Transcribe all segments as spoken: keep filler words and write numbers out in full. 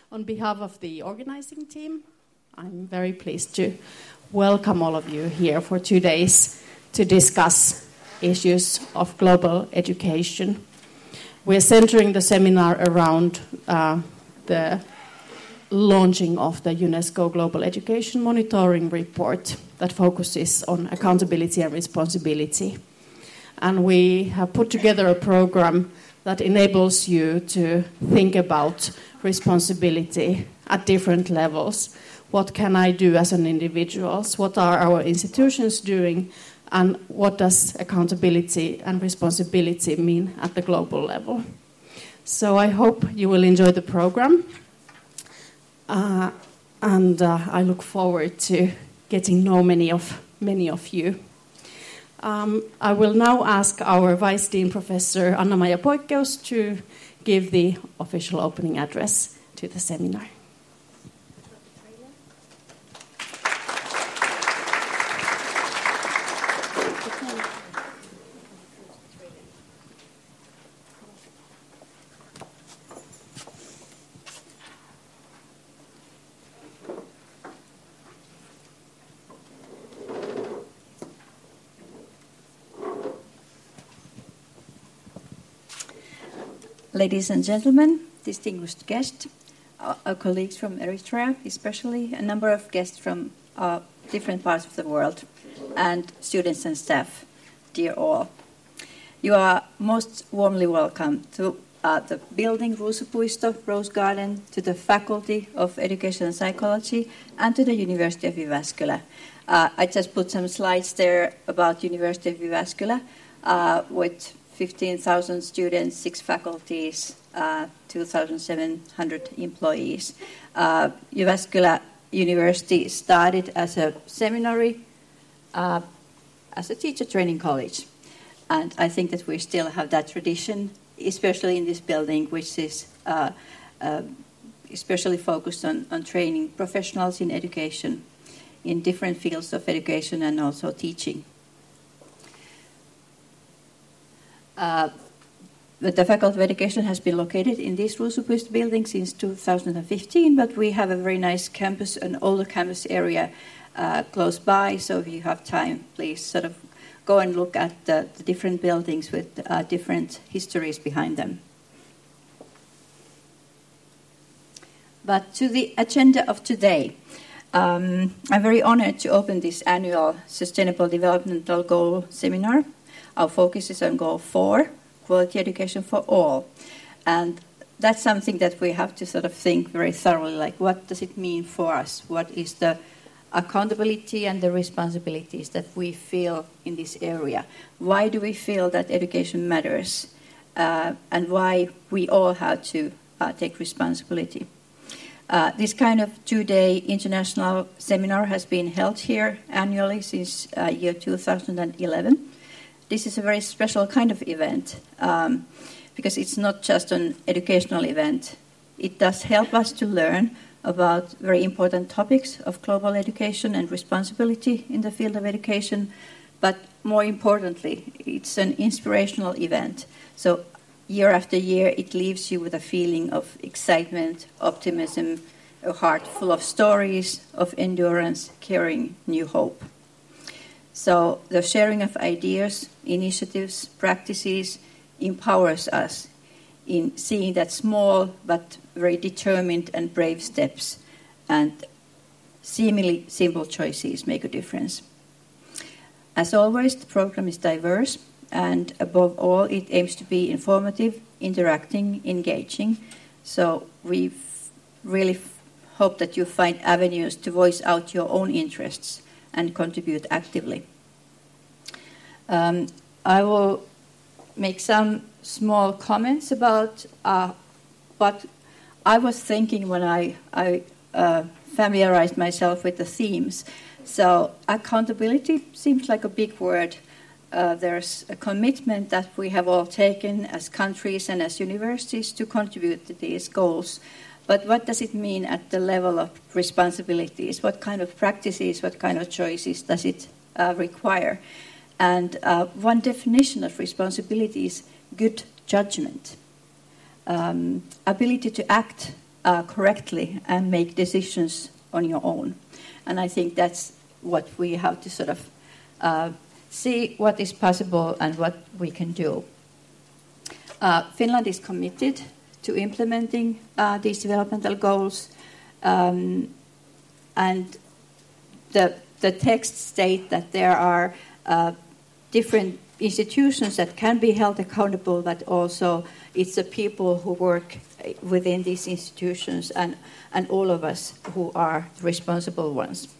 On behalf of the organizing team, I'm very pleased to welcome all of you here for two days to discuss issues of global education. We're centering the seminar around uh, the launching of the UNESCO Global Education Monitoring Report that focuses on accountability and responsibility. And we have put together a program that enables you to think about responsibility at different levels. What can I do as an individual? What are our institutions doing? And what does accountability and responsibility mean at the global level? So I hope you will enjoy the program. Uh, and uh, I look forward to getting to know many of, many of you. Um, I will now ask our Vice Dean Professor Anna-Maija Poikkeus to give the official opening address to the seminar. Ladies and gentlemen, distinguished guests, our, our colleagues from Eritrea, especially a number of guests from uh, different parts of the world, and students and staff, dear all. You are most warmly welcome to uh, the building Ruusupuisto, Rose Garden, to the Faculty of Education and Psychology, and to the University of Jyväskylä. Uh, I just put some slides there about University of Jyväskylä uh, with fifteen thousand students, six faculties, uh, two thousand seven hundred employees. Uh, Jyväskylä University started as a seminary, uh, as a teacher training college. And I think that we still have that tradition, especially in this building, which is uh, uh, especially focused on, on training professionals in education, in different fields of education and also teaching. Uh, the Faculty of Education has been located in this Ruusupuisto building since two thousand fifteen, but we have a very nice campus, an older campus area uh, close by, so if you have time, please sort of go and look at the, the different buildings with uh, different histories behind them. But to the agenda of today, um, I'm very honored to open this annual Sustainable Developmental Goal Seminar. Our focus is on Goal four, quality education for all. And that's something that we have to sort of think very thoroughly, like what does it mean for us? What is the accountability and the responsibilities that we feel in this area? Why do we feel that education matters? Uh, and why we all have to uh, take responsibility? Uh, this kind of two-day international seminar has been held here annually since uh, year two thousand eleven. This is a very special kind of event um, because it's not just an educational event. It does help us to learn about very important topics of global education and responsibility in the field of education, but more importantly, it's an inspirational event. So year after year, it leaves you with a feeling of excitement, optimism, a heart full of stories, of endurance, carrying new hope. So the sharing of ideas, initiatives, practices empowers us in seeing that small but very determined and brave steps and seemingly simple choices make a difference. As always, the program is diverse, and above all, it aims to be informative, interacting, engaging. So we really hope that you find avenues to voice out your own interests and contribute actively. Um, I will make some small comments about uh, what I was thinking when I, I uh, familiarized myself with the themes. So accountability seems like a big word. Uh, there's a commitment that we have all taken as countries and as universities to contribute to these goals. But what does it mean at the level of responsibilities? What kind of practices, what kind of choices does it uh, require? And uh, one definition of responsibility is good judgment, um, ability to act uh, correctly and make decisions on your own. And I think that's what we have to sort of uh, see what is possible and what we can do. Uh, Finland is committed to implementing uh, these developmental goals, um, and the the text state that there are uh, different institutions that can be held accountable, but also it's the people who work within these institutions and, and all of us who are the responsible ones.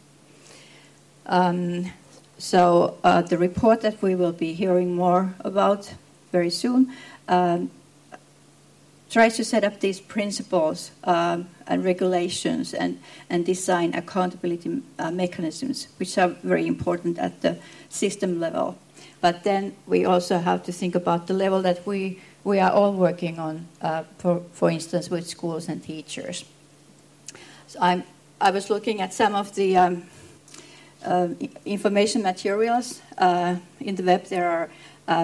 Um, so uh, the report that we will be hearing more about very soon um, tries to set up these principles um, and regulations and, and design accountability uh, mechanisms, which are very important at the system level. But then we also have to think about the level that we, we are all working on, uh, for, for instance, with schools and teachers. So I'm, I was looking at some of the um, uh, information materials uh, in the web. There are uh,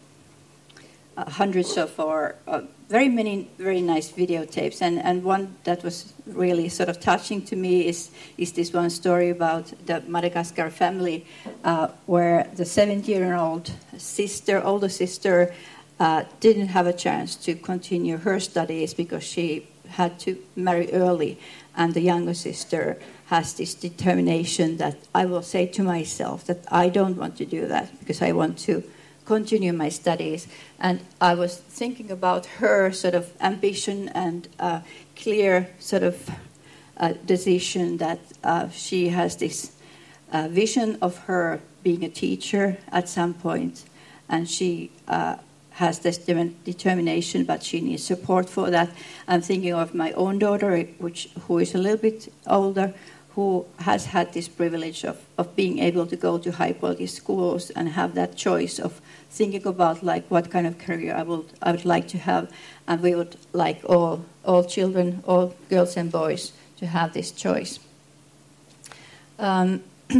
uh, hundreds of, or uh, very many very nice videotapes. And, and one that was really sort of touching to me is, is this one story about the Madagascar family uh, where the seventeen-year-old sister, older sister, uh, didn't have a chance to continue her studies because she had to marry early. And the younger sister has this determination that I will say to myself that I don't want to do that because I want to continue my studies. And I was thinking about her sort of ambition and uh, clear sort of uh, decision that uh, she has this uh, vision of her being a teacher at some point, and she uh, has this de- determination, but she needs support for that. I'm thinking of my own daughter, which who is a little bit older, who has had this privilege of, of being able to go to high-quality schools and have that choice of thinking about like what kind of career I would I would like to have, and we would like all all children, all girls and boys, to have this choice. Um,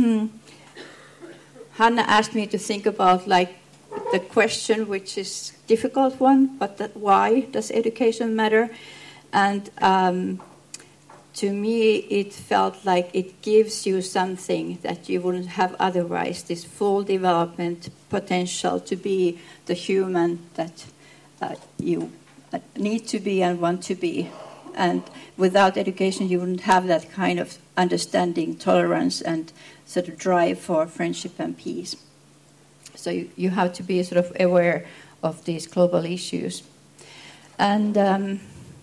Hanna asked me to think about like the question, which is a difficult one, but that why does education matter? And um, to me, it felt like it gives you something that you wouldn't have otherwise, this full development potential to be the human that uh, you need to be and want to be. And without education, you wouldn't have that kind of understanding, tolerance, and sort of drive for friendship and peace. So you, you have to be sort of aware of these global issues. And um,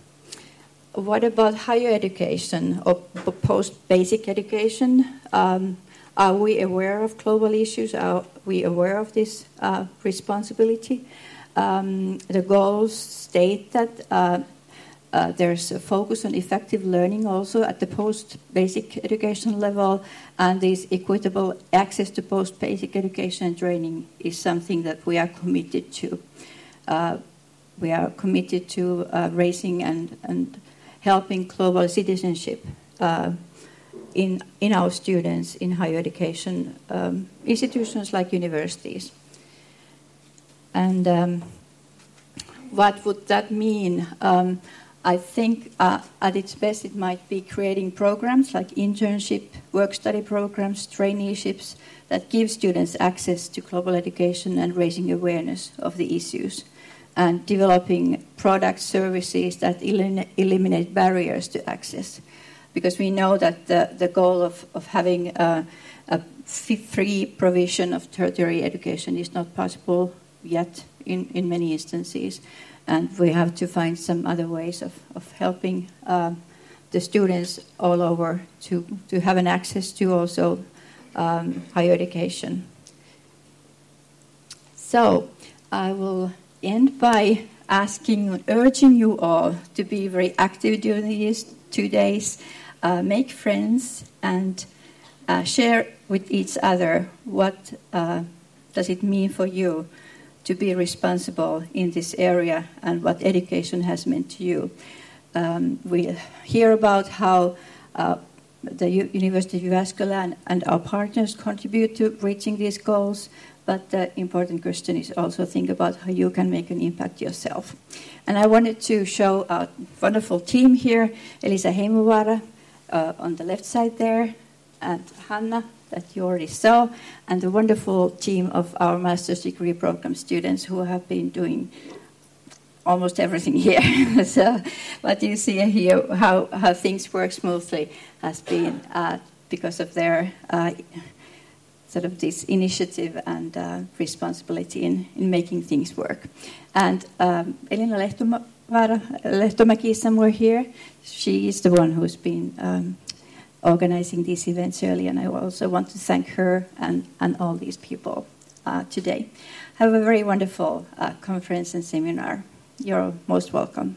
what about higher education or post-basic education? Um, are we aware of global issues? Are we aware of this uh, responsibility? Um, the goals state that uh, uh, there's a focus on effective learning also at the post-basic education level, and this equitable access to post-basic education and training is something that we are committed to. Uh, we are committed to uh, raising and, and helping global citizenship uh, in in our students in higher education um, institutions like universities. And um, what would that mean? Um, I think uh, at its best it might be creating programs like internship, work-study programs, traineeships that give students access to global education and raising awareness of the issues, and developing product services that elim- eliminate barriers to access. Because we know that the, the goal of, of having a, a free provision of tertiary education is not possible yet in, in many instances. And we have to find some other ways of, of helping um, the students all over to, to have an access to also um, higher education. So I will end by asking, urging you all to be very active during these two days, uh, make friends, and uh, share with each other what uh, does it mean for you to be responsible in this area and what education has meant to you. Um, we hear about how uh, the U- University of Jyväskylä and, and our partners contribute to reaching these goals, but the important question is also think about how you can make an impact yourself. And I wanted to show a wonderful team here, Elisa Heimovaara uh, on the left side there, and Hanna, that you already saw, and the wonderful team of our master's degree program students who have been doing almost everything here. So what you see here, how, how things work smoothly, has been uh, because of their uh, sort of this initiative and uh, responsibility in, in making things work. And um, Elina Lehtomäki is somewhere here. She is the one who's been um, organizing these events early, and I also want to thank her and, and all these people uh, today. Have a very wonderful uh, conference and seminar. You're most welcome.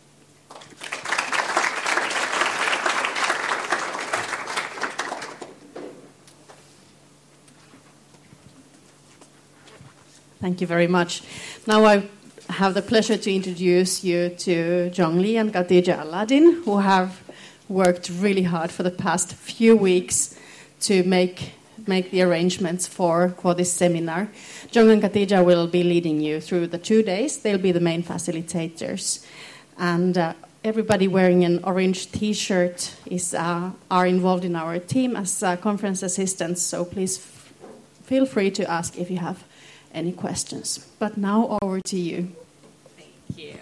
Thank you very much. Now I have the pleasure to introduce you to Zhongli and Khadija Aladdin, who have worked really hard for the past few weeks to make make the arrangements for, for this seminar. Zhong and Khadija will be leading you through the two days. They'll be the main facilitators. And uh, everybody wearing an orange T-shirt is uh, are involved in our team as uh, conference assistants, so please f- feel free to ask if you have any questions. But now over to you. Thank you.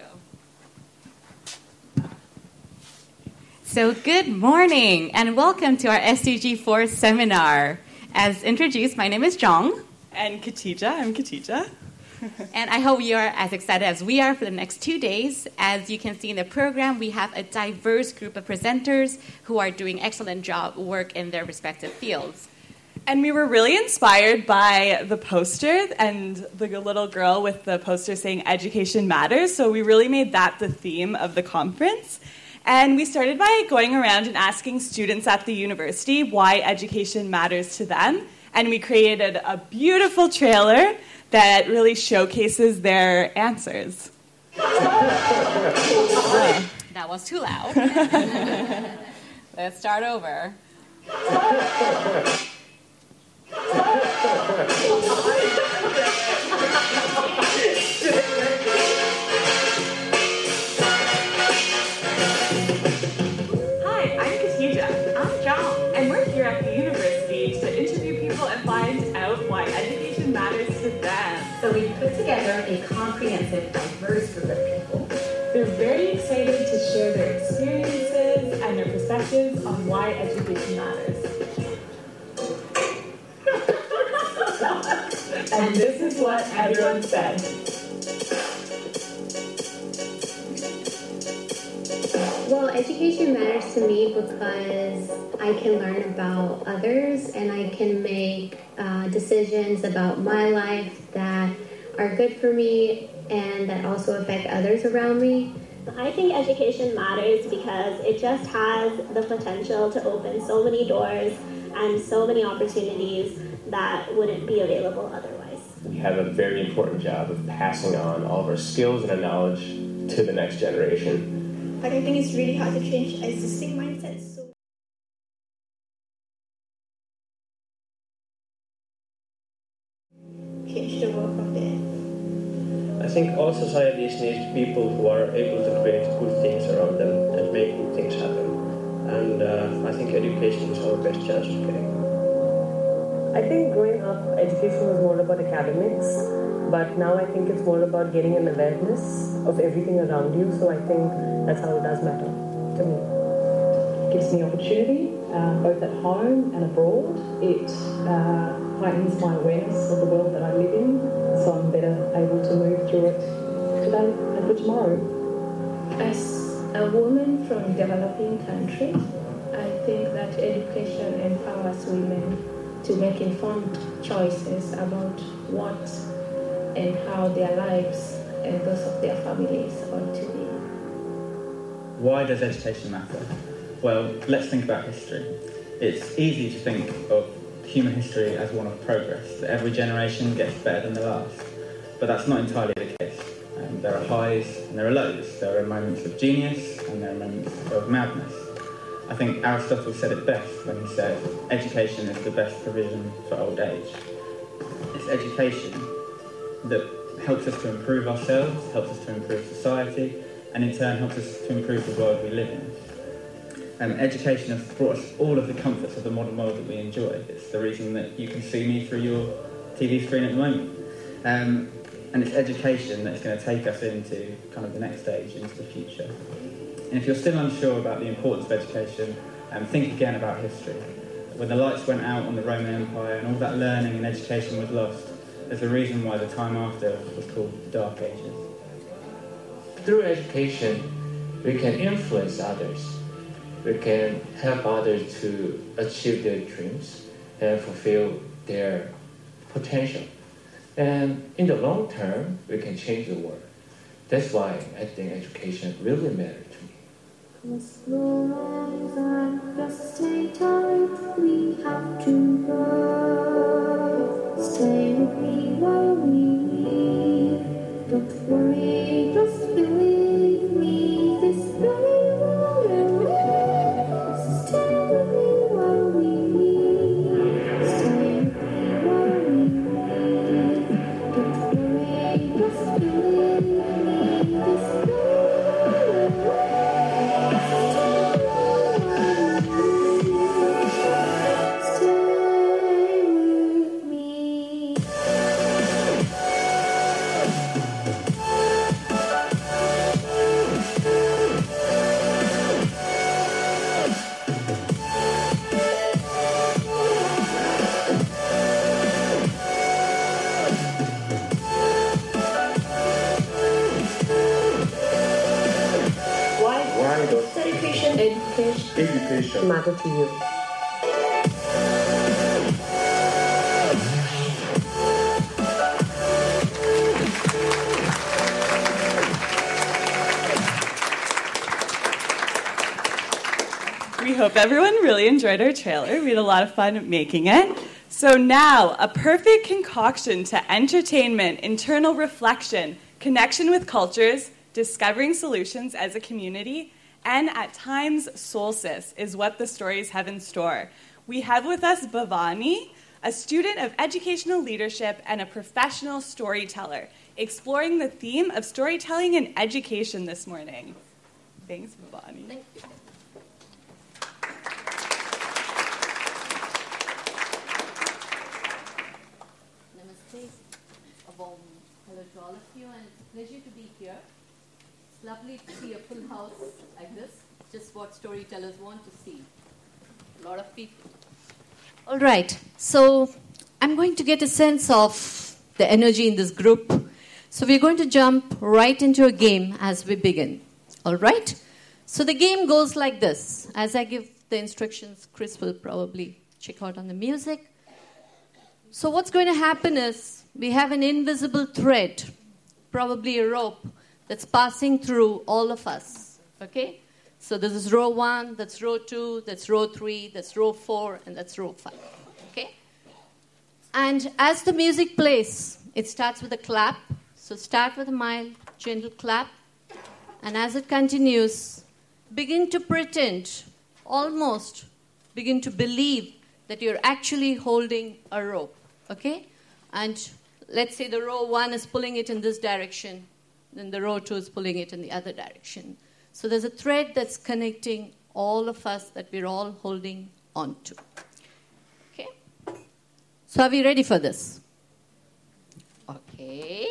So good morning and welcome to our S D G four seminar. As introduced, my name is Zhong. And Khadija, I'm Khadija. And I hope you are as excited as we are for the next two days. As you can see in the program, we have a diverse group of presenters who are doing excellent job work in their respective fields. And we were really inspired by the poster and the little girl with the poster saying Education Matters. So we really made that the theme of the conference. And we started by going around and asking students at the university why education matters to them. And we created a beautiful trailer that really showcases their answers. That was too loud. Let's start over. And we're here at the university to interview people and find out why education matters to them. So we put together a comprehensive, diverse group of people. They're very excited to share their experiences and their perspectives on why education matters. And this is what everyone said. Well, education matters to me because I can learn about others and I can make uh, decisions about my life that are good for me and that also affect others around me. I think education matters because it just has the potential to open so many doors and so many opportunities that wouldn't be available otherwise. We have a very important job of passing on all of our skills and our knowledge to the next generation. Like, I think it's really hard to change existing mindsets. So change the world from there. I think all societies need people who are able to create good things around them and make good things happen. And uh, I think education is our best chance of getting them. I think growing up, education was more about academics, but now I think it's more about getting an awareness of everything around you, so I think that's how it does matter to me. It gives me opportunity, uh, both at home and abroad. It uh, heightens my awareness of the world that I live in, so I'm better able to move through it today and for tomorrow. As a woman from a developing country, I think that education empowers women to make informed choices about what and how their lives and those of their families ought to be. Why does education matter? Well, let's think about history. It's easy to think of human history as one of progress, that every generation gets better than the last. But that's not entirely the case. Um, there are highs and there are lows. There are moments of genius and there are moments of madness. I think Aristotle said it best when he said, education is the best provision for old age. it's education that helps us to improve ourselves, helps us to improve society, and in turn helps us to improve the world we live in. Um, education has brought us all of the comforts of the modern world that we enjoy. It's the reason that you can see me through your T V screen at the moment. Um, and it's education that's going to take us into kind of the next stage, into the future. And if you're still unsure about the importance of education, um, think again about history. When the lights went out on the Roman Empire and all that learning and education was lost, there's a reason why the time after was called the Dark Ages. Through education, we can influence others. We can help others to achieve their dreams and fulfill their potential. And in the long term, we can change the world. That's why I think education really matters to me. As long as I just stay tight, we have to go. Stay with me while we leave. Don't worry, just believe me. This very will stay with me while we leave. Stay with me while we leave. Don't worry, just believe me. This very Education matter to you. We hope everyone really enjoyed our trailer. We had a lot of fun making it. So now, a perfect concoction to entertainment, internal reflection, connection with cultures, discovering solutions as a community, and at times solstice is what the stories have in store. We have with us Bhavani, a student of educational leadership and a professional storyteller, exploring the theme of storytelling and education this morning. Thanks, Bhavani. Thank you. Namaste. A warm hello to all of you, and it's a pleasure to be here. It's lovely to see a full house like this, just what storytellers want to see. A lot of people. All right, so I'm going to get a sense of the energy in this group. So we're going to jump right into a game as we begin. All right? So the game goes like this. As I give the instructions, Chris will probably check out on the music. So what's going to happen is we have an invisible thread, probably a rope, that's passing through all of us, okay? So this is row one, that's row two, that's row three, that's row four, and that's row five, okay? And as the music plays, it starts with a clap. So start with a mild, gentle clap. And as it continues, begin to pretend, almost begin to believe that you're actually holding a rope, okay? And let's say the row one is pulling it in this direction, then the row two is pulling it in the other direction. So there's a thread that's connecting all of us that we're all holding on to. Okay? So are we ready for this? Okay.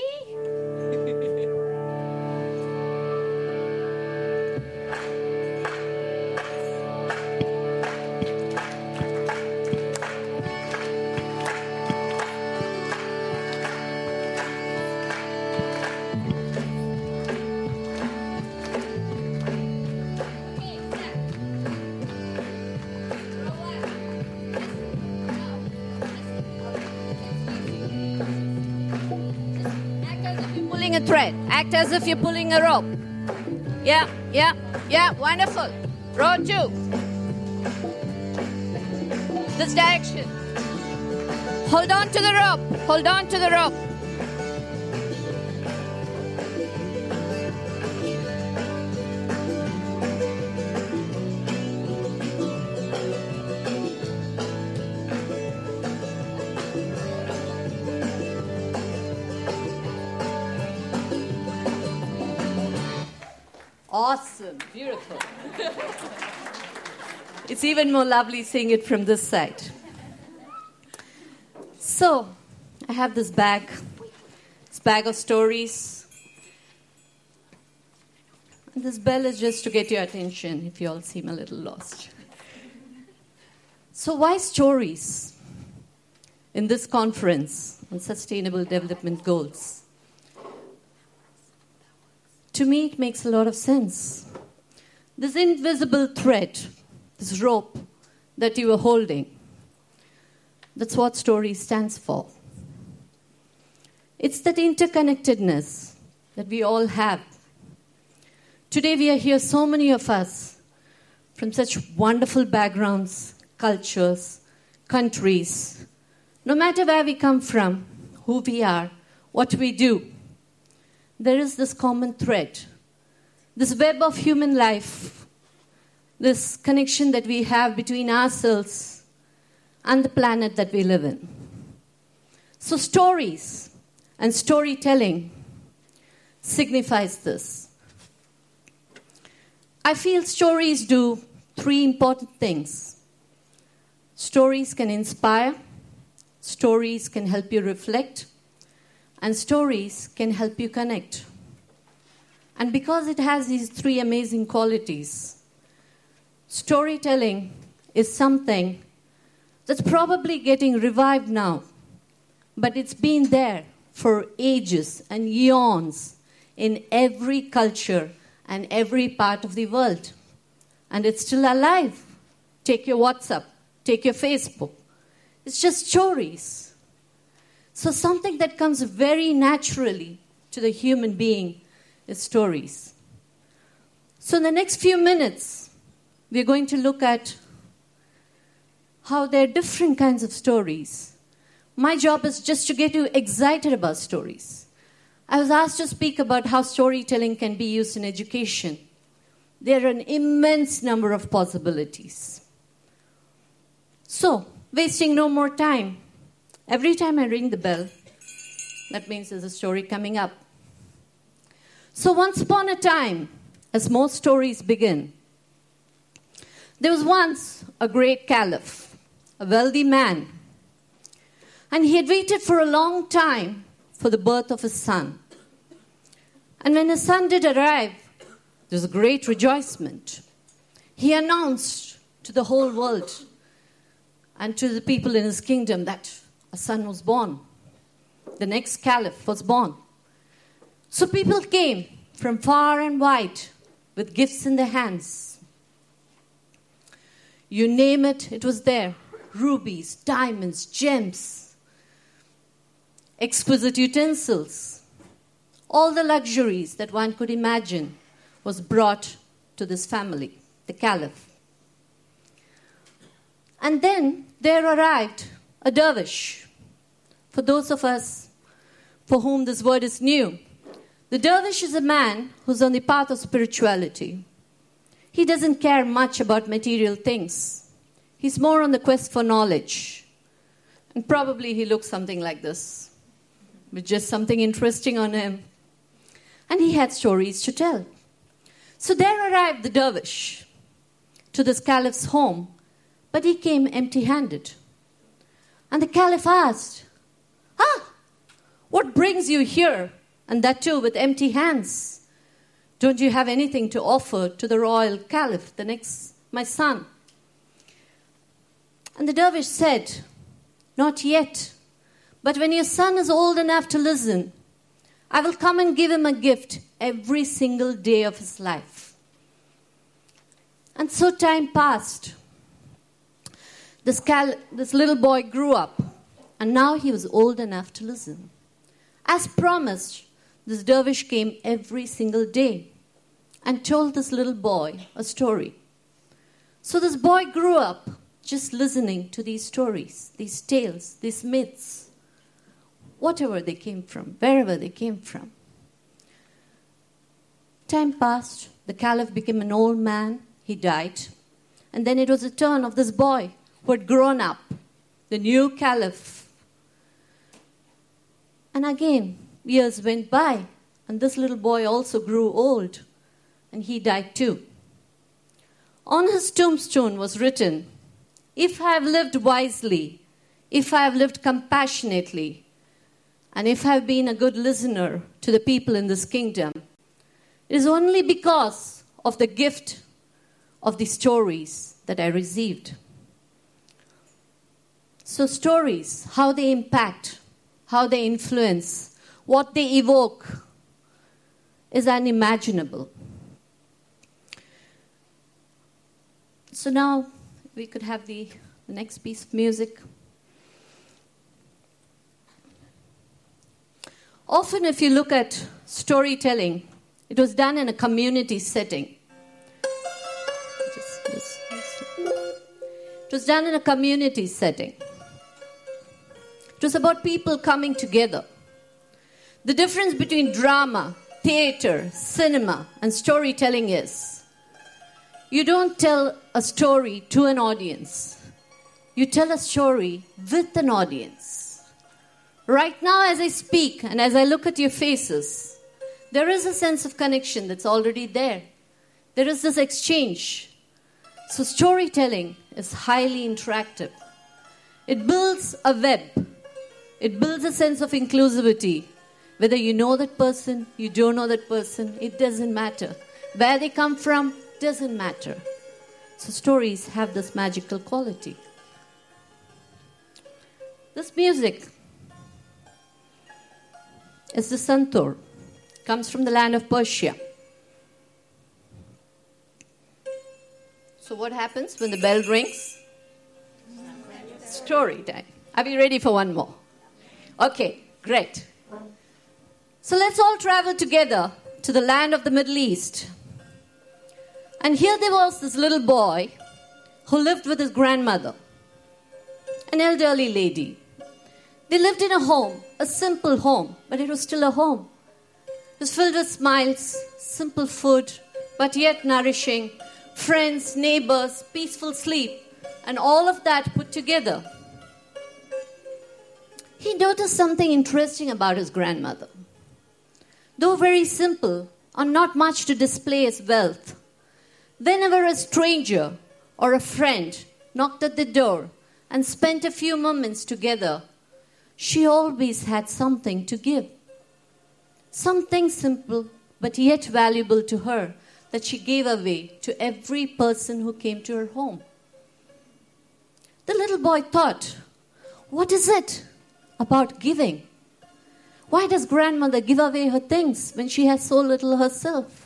A thread. Act as if you're pulling a rope. Yeah, yeah, yeah, wonderful. Row two. This direction. Hold on to the rope. Hold on to the rope. Beautiful. It's even more lovely seeing it from this side. So, I have this bag. This bag of stories. And this bell is just to get your attention if you all seem a little lost. So why stories in this conference on Sustainable Development Goals? To me, it makes a lot of sense. This invisible thread, this rope that you were holding, that's what story stands for. It's that interconnectedness that we all have. Today we are here, so many of us, from such wonderful backgrounds, cultures, countries. No matter where we come from, who we are, what we do, there is this common thread, this web of human life, this connection that we have between ourselves and the planet that we live in. So stories and storytelling signifies this. I feel stories do three important things. Stories can inspire, stories can help you reflect, and stories can help you connect. And because it has these three amazing qualities, storytelling is something that's probably getting revived now, but it's been there for ages and eons in every culture and every part of the world. And it's still alive. Take your WhatsApp, take your Facebook. It's just stories. So something that comes very naturally to the human being is stories. So in the next few minutes, we're going to look at how there are different kinds of stories. My job is just to get you excited about stories. I was asked to speak about how storytelling can be used in education. There are an immense number of possibilities. So, wasting no more time, every time I ring the bell, that means there's a story coming up. So once upon a time, as most stories begin, there was once a great caliph, a wealthy man, and he had waited for a long time for the birth of his son. And when his son did arrive, there was a great rejoicement. He announced to the whole world and to the people in his kingdom that a son was born. The next caliph was born. So people came from far and wide with gifts in their hands. You name it, it was there. Rubies, diamonds, gems, exquisite utensils. All the luxuries that one could imagine was brought to this family, the caliph. And then there arrived a dervish. For those of us for whom this word is new, the dervish is a man who's on the path of spirituality. He doesn't care much about material things. He's more on the quest for knowledge. And probably he looks something like this, with just something interesting on him. And he had stories to tell. So there arrived the dervish to this caliph's home, but he came empty-handed. And the caliph asked, "Ah, what brings you here, and that too with empty hands? Don't you have anything to offer to the royal caliph, the next, my son?" And the dervish said, "Not yet, but when your son is old enough to listen, I will come and give him a gift every single day of his life." And so time passed. This, cal- this little boy grew up, and now he was old enough to listen. As promised, this dervish came every single day and told this little boy a story. So this boy grew up just listening to these stories, these tales, these myths, whatever they came from, wherever they came from. Time passed. The caliph became an old man. He died. And then it was the turn of this boy who had grown up, the new caliph. And again, years went by, and this little boy also grew old, and he died too. On his tombstone was written, "If I have lived wisely, if I have lived compassionately, and if I have been a good listener to the people in this kingdom, it is only because of the gift of the stories that I received." So stories, how they impact, how they influence, what they evoke is unimaginable. So now we could have the, the next piece of music. Often if you look at storytelling, it was done in a community setting. Just, just, just. It was done in a community setting. It was about people coming together. The difference between drama, theater, cinema, and storytelling is you don't tell a story to an audience. You tell a story with an audience. Right now, as I speak and as I look at your faces, there is a sense of connection that's already there. There is this exchange. So storytelling is highly interactive. It builds a web. It builds a sense of inclusivity. Whether you know that person, you don't know that person, it doesn't matter. Where they come from, doesn't matter. So stories have this magical quality. This music is the santur. It comes from the land of Persia. So what happens when the bell rings? Story time. Are we ready for one more? Okay, great. So let's all travel together to the land of the Middle East. And here there was this little boy who lived with his grandmother, an elderly lady. They lived in a home, a simple home, but it was still a home. It was filled with smiles, simple food, but yet nourishing, friends, neighbors, peaceful sleep, and all of that put together. He noticed something interesting about his grandmother. Though very simple, or not much to display as wealth, whenever a stranger or a friend knocked at the door and spent a few moments together, she always had something to give. Something simple, but yet valuable to her, that she gave away to every person who came to her home. The little boy thought, what is it about giving? Why does grandmother give away her things when she has so little herself?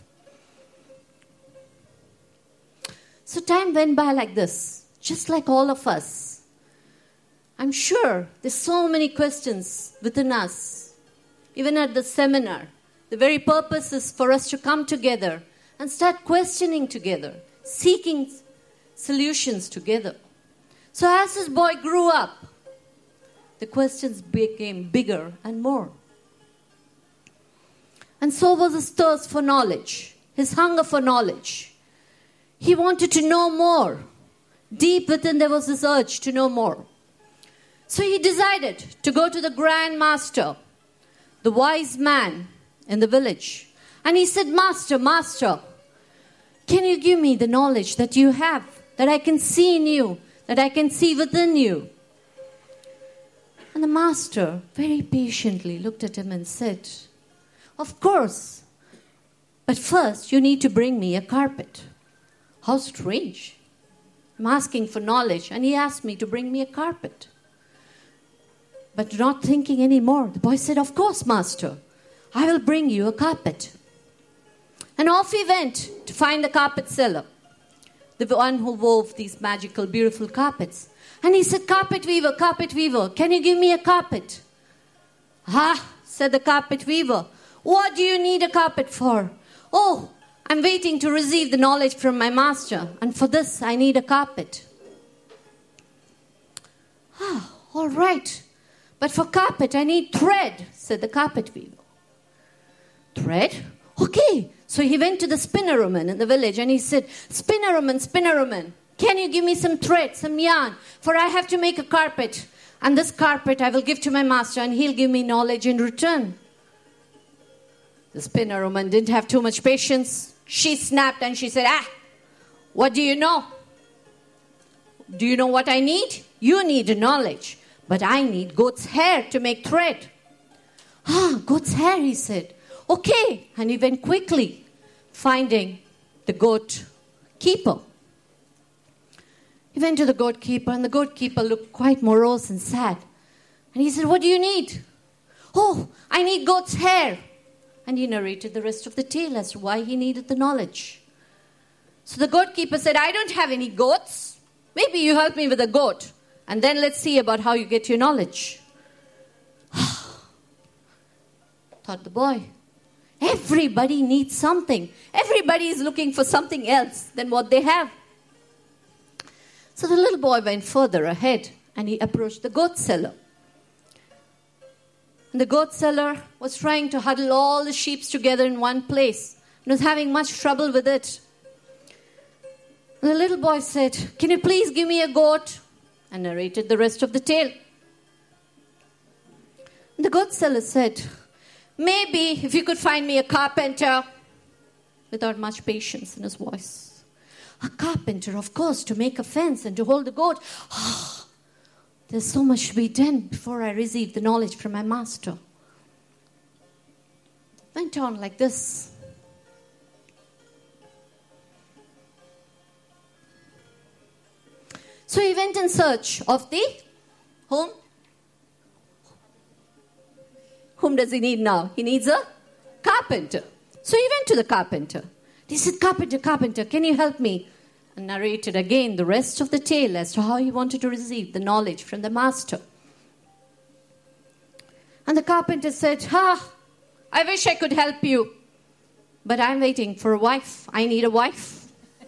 So time went by like this, just like all of us. I'm sure there's so many questions within us. Even at the seminar, the very purpose is for us to come together and start questioning together, seeking solutions together. So as this boy grew up, the questions became bigger and more. And so was his thirst for knowledge, his hunger for knowledge. He wanted to know more. Deep within there was this urge to know more. So he decided to go to the Grand Master, the wise man in the village. And he said, Master, Master, can you give me the knowledge that you have, that I can see in you, that I can see within you? And the master very patiently looked at him and said, of course, but first you need to bring me a carpet. How strange. I'm asking for knowledge, and he asked me to bring me a carpet. But not thinking anymore, the boy said, of course, master, I will bring you a carpet. And off he went to find the carpet seller, the one who wove these magical, beautiful carpets. And he said, carpet weaver, carpet weaver, can you give me a carpet? Ah, said the carpet weaver, what do you need a carpet for? Oh, I'm waiting to receive the knowledge from my master, and for this I need a carpet. Ah, all right, but for carpet I need thread, said the carpet weaver. Thread? Okay. So he went to the spinner woman in the village and he said, spinner woman, spinner woman, can you give me some thread, some yarn? For I have to make a carpet. And this carpet I will give to my master and he'll give me knowledge in return. The spinner woman didn't have too much patience. She snapped and she said, ah, What do you know? Do you know what I need? You need knowledge. But I need goat's hair to make thread. Ah, goat's hair, he said. Okay. And he went quickly, finding the goat keeper. He went to the goat keeper, and the goat keeper looked quite morose and sad. And he said, what do you need? Oh, I need goat's hair. And he narrated the rest of the tale as to why he needed the knowledge. So the goat keeper said, I don't have any goats. Maybe you help me with a goat. And then let's see about how you get your knowledge. Thought the boy. Everybody needs something. Everybody is looking for something else than what they have. So the little boy went further ahead and he approached the goat seller. And the goat seller was trying to huddle all the sheep together in one place and was having much trouble with it. And the little boy said, can you please give me a goat? And narrated the rest of the tale. And the goat seller said, maybe if you could find me a carpenter, without much patience in his voice. A carpenter, of course, to make a fence and to hold the goat. Oh, there's so much to be done before I receive the knowledge from my master. Went on like this. So he went in search of the whom? Whom does he need now? He needs a carpenter. So he went to the carpenter. He said, carpenter, carpenter, can you help me? And narrated again the rest of the tale as to how he wanted to receive the knowledge from the master. And the carpenter said, ah, I wish I could help you, but I'm waiting for a wife. I need a wife.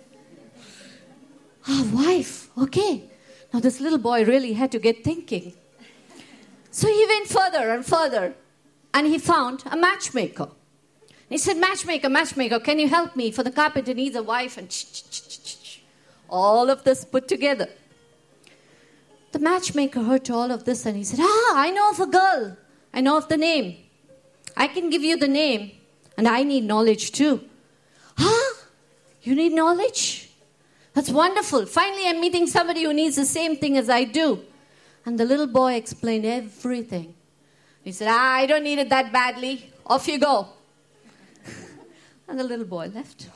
Ah, wife, okay. Now this little boy really had to get thinking. So he went further and further, and he found a matchmaker. He said, matchmaker, matchmaker, can you help me? For the carpenter needs a wife. And all of this put together. The matchmaker heard all of this and he said, ah, I know of a girl. I know of the name. I can give you the name. And I need knowledge too. Ah, you need knowledge? That's wonderful. Finally, I'm meeting somebody who needs the same thing as I do. And the little boy explained everything. He said, ah, I don't need it that badly. Off you go. And the little boy left.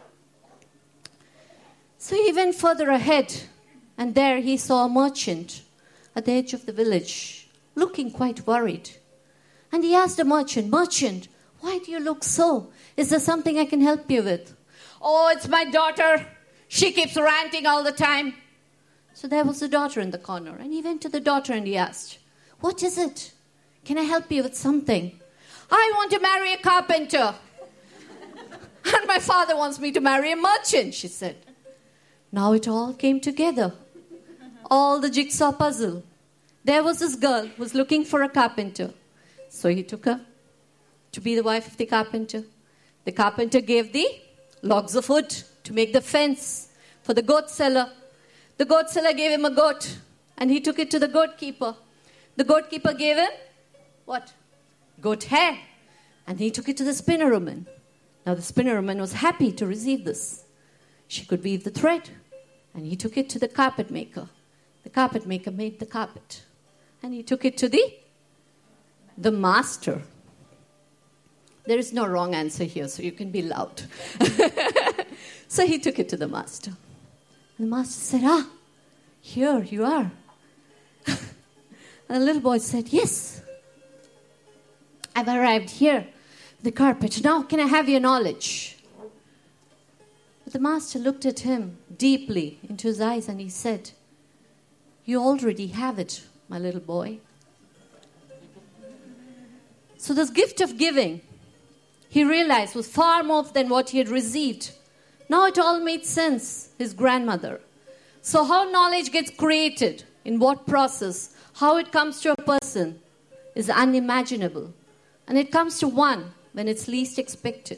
So he went further ahead, and there he saw a merchant at the edge of the village, looking quite worried. And he asked the merchant, merchant, why do you look so? Is there something I can help you with? Oh, it's my daughter. She keeps ranting all the time. So there was the daughter in the corner, and he went to the daughter and he asked, what is it? Can I help you with something? I want to marry a carpenter. And my father wants me to marry a merchant, she said. Now it all came together. All the jigsaw puzzle. There was this girl who was looking for a carpenter. So he took her to be the wife of the carpenter. The carpenter gave the logs of wood to make the fence for the goat seller. The goat seller gave him a goat, and he took it to the goat keeper. The goat keeper gave him what? Goat hair. And he took it to the spinner woman. Now the spinner woman was happy to receive this. She could weave the thread. And he took it to the carpet maker. The carpet maker made the carpet. And he took it to the, the master. There is no wrong answer here, so you can be loud. So he took it to the master. And the master said, ah, here you are. And the little boy said, yes, I've arrived here. The carpet. Now, can I have your knowledge? But the master looked at him deeply into his eyes and he said, you already have it, my little boy. So this gift of giving, he realized, was far more than what he had received. Now it all made sense, his grandmother. So how knowledge gets created, in what process, how it comes to a person is unimaginable. And it comes to one when it's least expected.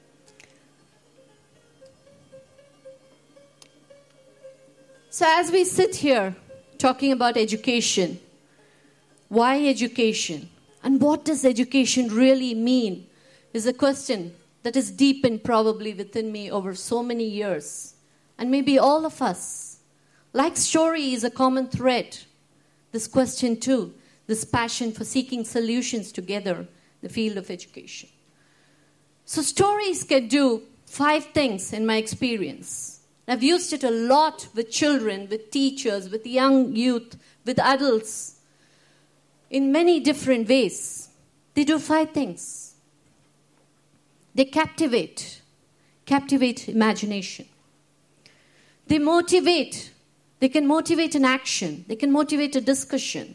So as we sit here talking about education, why education? And what does education really mean is a question that is deepened probably within me over so many years and maybe all of us, like story is a common thread. This question too, this passion for seeking solutions together, the field of education. So stories can do five things in my experience. I've used it a lot with children, with teachers, with young youth, with adults, in many different ways. They do five things. They captivate, captivate imagination. They motivate. They can motivate an action. They can motivate a discussion.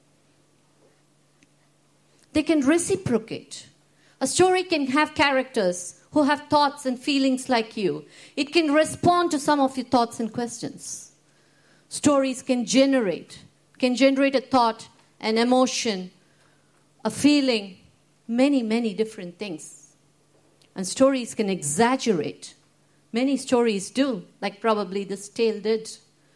They can reciprocate. A story can have characters who have thoughts and feelings like you. It can respond to some of your thoughts and questions. Stories can generate, can generate a thought, an emotion, a feeling, many, many different things. And stories can exaggerate. Many stories do, like probably this tale did.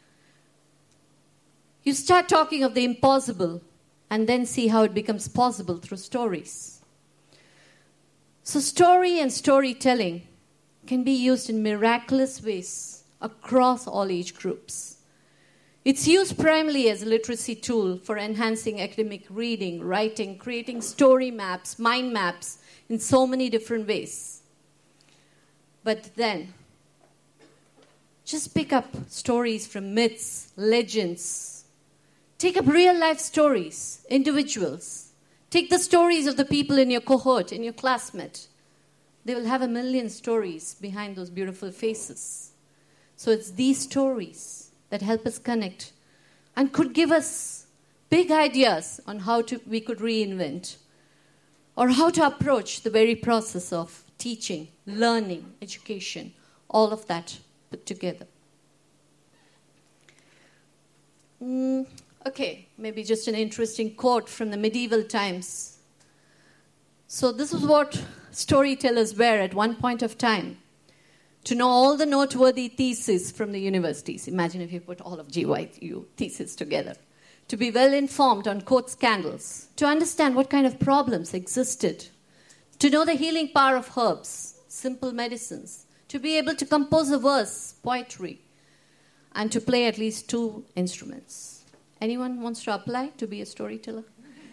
You start talking of the impossible and then see how it becomes possible through stories. So story and storytelling can be used in miraculous ways across all age groups. It's used primarily as a literacy tool for enhancing academic reading, writing, creating story maps, mind maps in so many different ways. But then, just pick up stories from myths, legends. Take up real-life stories, individuals. Take the stories of the people in your cohort, in your classmate. They will have a million stories behind those beautiful faces. So it's these stories that help us connect and could give us big ideas on how to, we could reinvent or how to approach the very process of teaching, learning, education, all of that put together. Mm, okay, maybe just an interesting quote from the medieval times. So this is what storytellers were at one point of time. To know all the noteworthy theses from the universities. Imagine if you put all of G Y U theses together. To be well informed on court scandals. To understand what kind of problems existed. To know the healing power of herbs, simple medicines. To be able to compose a verse, poetry. And to play at least two instruments. Anyone wants to apply to be a storyteller?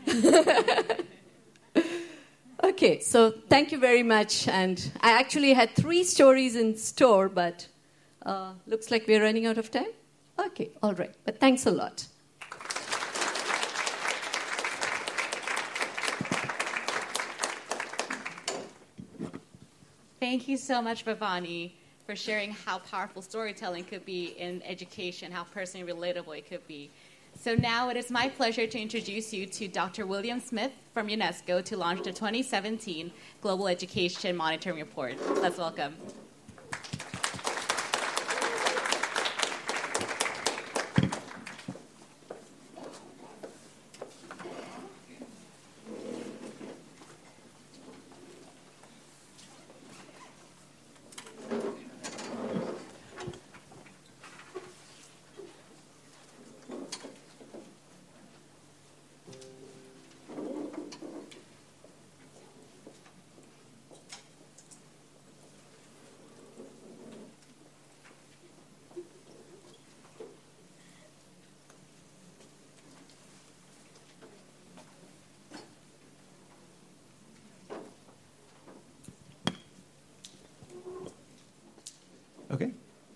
Okay, so thank you very much. And I actually had three stories in store, but uh, looks like we're running out of time. Okay, all right. But thanks a lot. Thank you so much, Bhavani, for sharing how powerful storytelling could be in education, how personally relatable it could be. So now it is my pleasure to introduce you to Doctor William Smith from UNESCO to launch the twenty seventeen Global Education Monitoring Report. Let's welcome. Okay.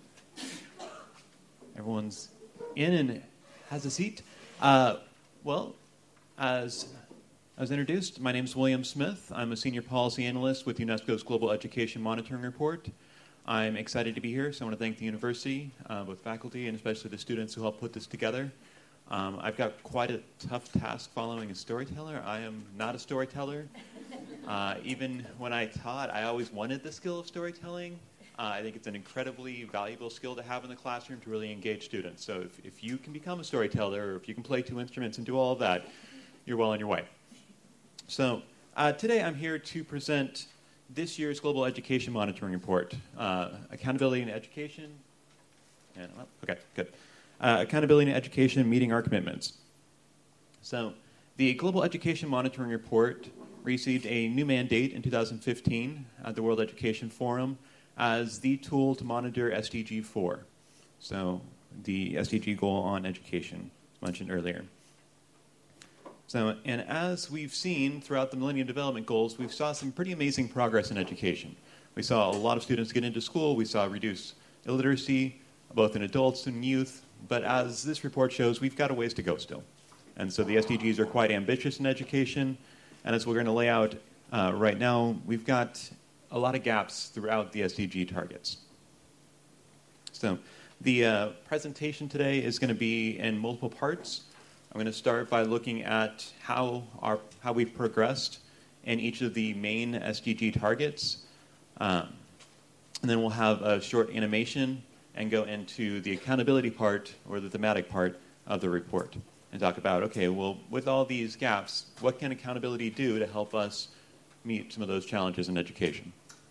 Everyone's in and has a seat. Uh, well, as I was introduced, my name is William Smith. I'm a senior policy analyst with UNESCO's Global Education Monitoring Report. I'm excited to be here, so I want to thank the university, uh, both faculty and especially the students who helped put this together. Um, I've got quite a tough task following a storyteller. I am not a storyteller. Uh, even when I taught, I always wanted the skill of storytelling. Uh, I think it's an incredibly valuable skill to have in the classroom to really engage students. So if, if you can become a storyteller, or if you can play two instruments and do all of that, you're well on your way. So uh, today I'm here to present this year's Global Education Monitoring Report, uh, Accountability in Education. And, oh, okay, good. Uh, accountability in Education, Meeting Our Commitments. So the Global Education Monitoring Report received a new mandate in two thousand fifteen at the World Education Forum as the tool to monitor S D G four, so the S D G goal on education mentioned earlier. So, and as we've seen throughout the Millennium Development Goals, we've saw some pretty amazing progress in education. We saw a lot of students get into school. We saw reduced illiteracy, both in adults and youth. But as this report shows, we've got a ways to go still. And so the S D Gs are quite ambitious in education. And as we're going to lay out uh, right now, we've got a lot of gaps throughout the S D G targets. So the uh, presentation today is going to be in multiple parts. I'm going to start by looking at how our how we've progressed in each of the main S D G targets. Um, and then we'll have a short animation and go into the accountability part or the thematic part of the report and talk about, okay, well, with all these gaps, what can accountability do to help us meet some of those challenges in education?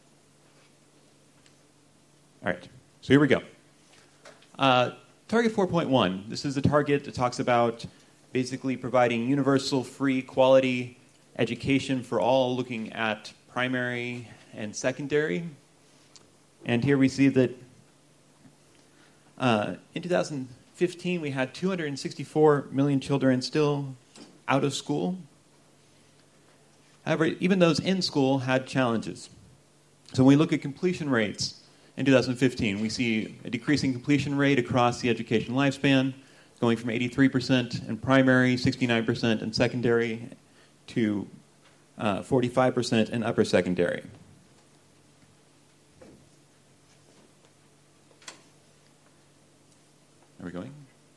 All right, so here we go. Uh, target four point one, this is the target that talks about basically providing universal, free, quality education for all, looking at primary and secondary. And here we see that uh, in two thousand fifteen, we had two hundred sixty-four million children still out of school. However, even those in school had challenges. So when we look at completion rates in two thousand fifteen, we see a decreasing completion rate across the education lifespan, going from eighty-three percent in primary, sixty-nine percent in secondary, to uh, forty-five percent in upper secondary. Are we going?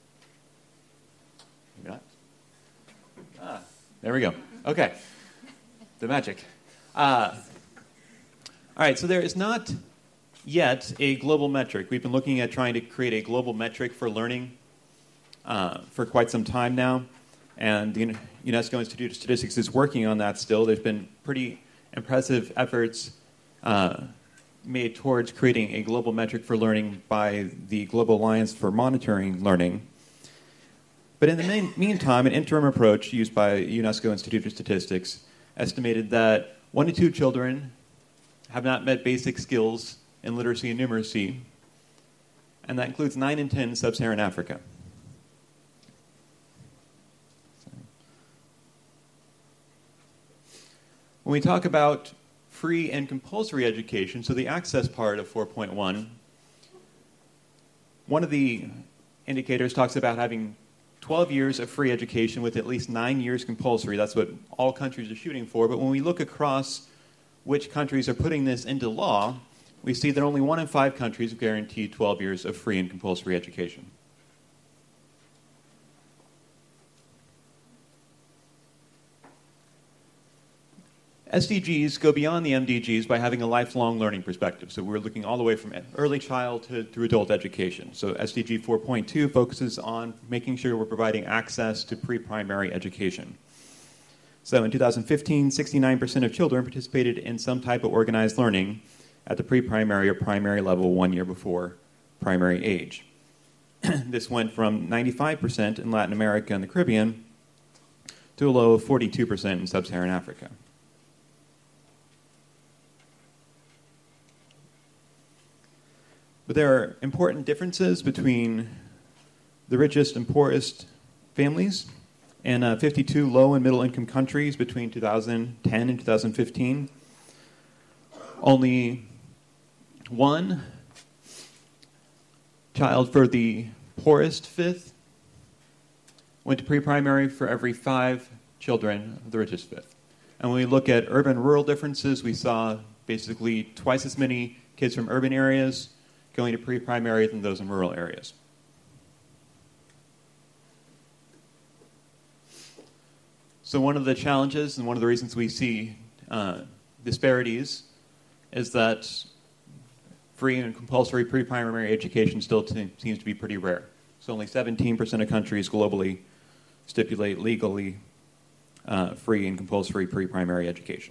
Maybe not. Ah, there we go. Okay. The magic. Uh, all right, so there is not yet a global metric. We've been looking at trying to create a global metric for learning uh, for quite some time now, and the UNESCO Institute of Statistics is working on that still. There's been pretty impressive efforts uh, made towards creating a global metric for learning by the Global Alliance for Monitoring Learning. But in the main, meantime, an interim approach used by UNESCO Institute of Statistics estimated that one in two children have not met basic skills in literacy and numeracy, and that includes nine in ten in sub-Saharan Africa. When we talk about free and compulsory education, so the access part of four point one, one of the indicators talks about having twelve years of free education with at least nine years compulsory. That's what all countries are shooting for. But when we look across which countries are putting this into law, we see that only one in five countries have guaranteed twelve years of free and compulsory education. S D Gs go beyond the M D Gs by having a lifelong learning perspective. So we're looking all the way from early childhood through adult education. So S D G four point two focuses on making sure we're providing access to pre-primary education. So in two thousand fifteen, sixty-nine percent of children participated in some type of organized learning at the pre-primary or primary level one year before primary age. This went from ninety-five percent in Latin America and the Caribbean to a low of forty-two percent in sub-Saharan Africa. But there are important differences between the richest and poorest families and uh, fifty-two low and middle income countries between two thousand ten and two thousand fifteen. Only one child for the poorest fifth went to pre-primary for every five children of the richest fifth. And when we look at urban-rural differences, we saw basically twice as many kids from urban areas going to pre-primary than those in rural areas. So one of the challenges and one of the reasons we see uh, disparities is that free and compulsory pre-primary education still t- seems to be pretty rare. So only seventeen percent of countries globally stipulate legally uh, free and compulsory pre-primary education.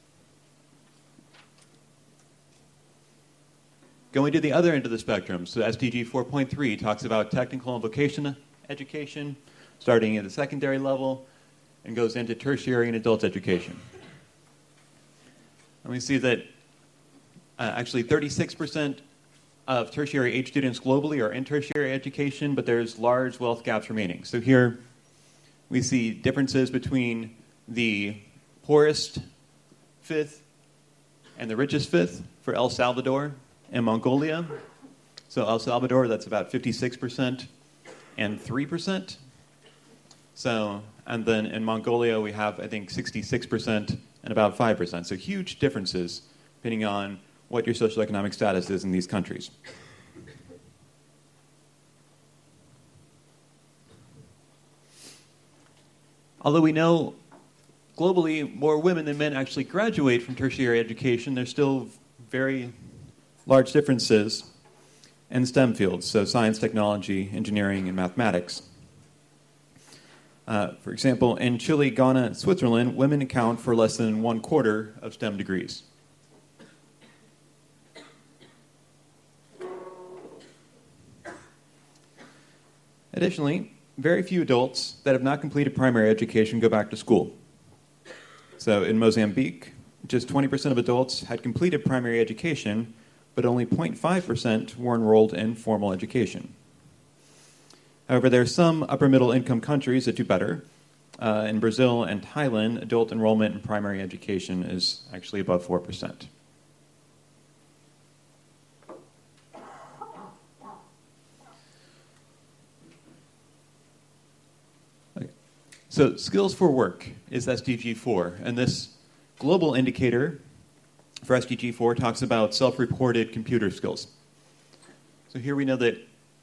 Going to the other end of the spectrum, so S D G four point three talks about technical and vocational education, starting at the secondary level, and goes into tertiary and adult education. And we see that Uh, actually, thirty-six percent of tertiary age students globally are in tertiary education, but there's large wealth gaps remaining. So here we see differences between the poorest fifth and the richest fifth for El Salvador and Mongolia. So El Salvador, that's about fifty-six percent and three percent. So, and then in Mongolia, we have, I think, sixty-six percent and about five percent. So huge differences depending on what your socioeconomic status is in these countries. Although we know globally more women than men actually graduate from tertiary education, there's still very large differences in STEM fields, so science, technology, engineering, and mathematics. Uh, for example, in Chile, Ghana, and Switzerland, women account for less than one quarter of STEM degrees. Additionally, very few adults that have not completed primary education go back to school. So in Mozambique, just twenty percent of adults had completed primary education, but only zero point five percent were enrolled in formal education. However, there are some upper middle income countries that do better. Uh, in Brazil and Thailand, adult enrollment in primary education is actually above four percent. Okay. So skills for work is S D G four, and this global indicator for S D G four talks about self-reported computer skills. So here we know that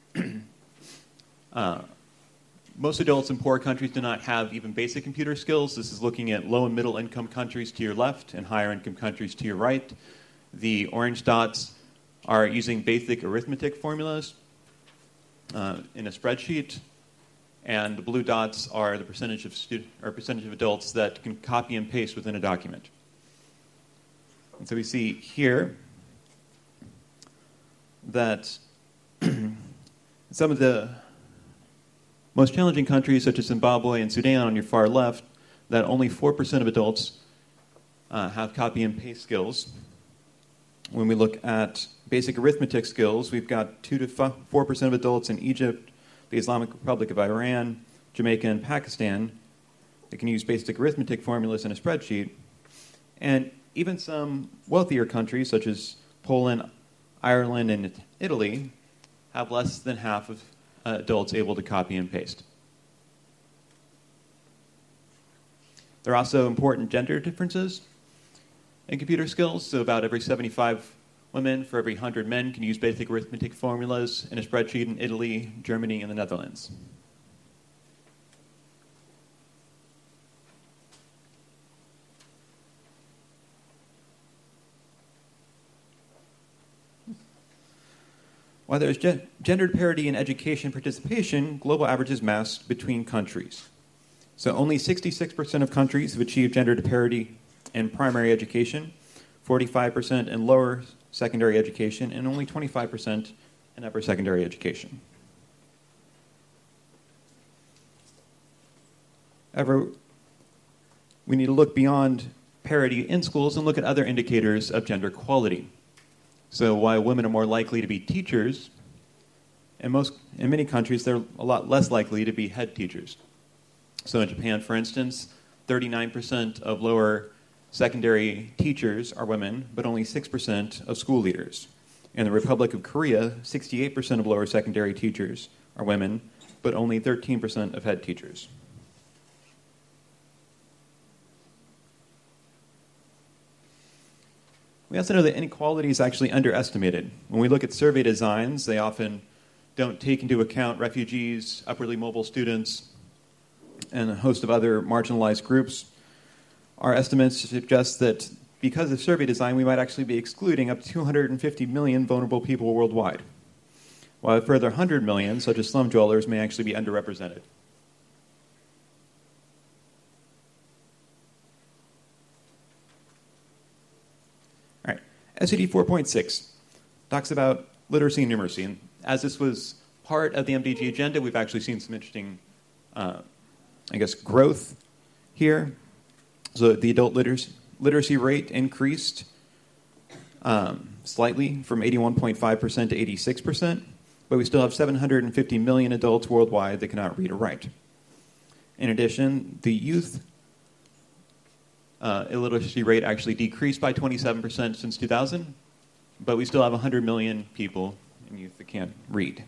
uh, most adults in poor countries do not have even basic computer skills. This is looking at low and middle income countries to your left and higher income countries to your right. The orange dots are using basic arithmetic formulas uh, in a spreadsheet, and the blue dots are the percentage of student or percentage of adults that can copy and paste within a document. And so we see here that some of the most challenging countries, such as Zimbabwe and Sudan on your far left, that only four percent of adults uh, have copy and paste skills. When we look at basic arithmetic skills, we've got two to four percent of adults in Egypt, the Islamic Republic of Iran, Jamaica, and Pakistan that can use basic arithmetic formulas in a spreadsheet. And even some wealthier countries, such as Poland, Ireland, and Italy, have less than half of uh, adults able to copy and paste. There are also important gender differences in computer skills. So about every seventy-five women for every one hundred men can use basic arithmetic formulas in a spreadsheet in Italy, Germany, and the Netherlands. While there is ge- gendered parity in education participation, global averages masked between countries. So only sixty-six percent of countries have achieved gendered parity in primary education, forty-five percent in lower secondary education, and only twenty-five percent in upper secondary education. However, we need to look beyond parity in schools and look at other indicators of gender equality. So while women are more likely to be teachers, in, most, in many countries they're a lot less likely to be head teachers. So in Japan, for instance, thirty-nine percent of lower secondary teachers are women, but only six percent of school leaders. In the Republic of Korea, sixty-eight percent of lower secondary teachers are women, but only thirteen percent of head teachers. We also know that inequality is actually underestimated. When we look at survey designs, they often don't take into account refugees, upwardly mobile students, and a host of other marginalized groups. Our estimates suggest that because of survey design, we might actually be excluding up to two hundred fifty million vulnerable people worldwide, while a further one hundred million, such as slum dwellers, may actually be underrepresented. S D G four point six talks about literacy and numeracy. And as this was part of the M D G agenda, we've actually seen some interesting, uh, I guess, growth here. So the adult literacy, literacy rate increased um, slightly from eighty-one point five percent to eighty-six percent, but we still have seven hundred fifty million adults worldwide that cannot read or write. In addition, the youth uh, illiteracy rate actually decreased by twenty-seven percent since two thousand, but we still have one hundred million people in youth that can't read.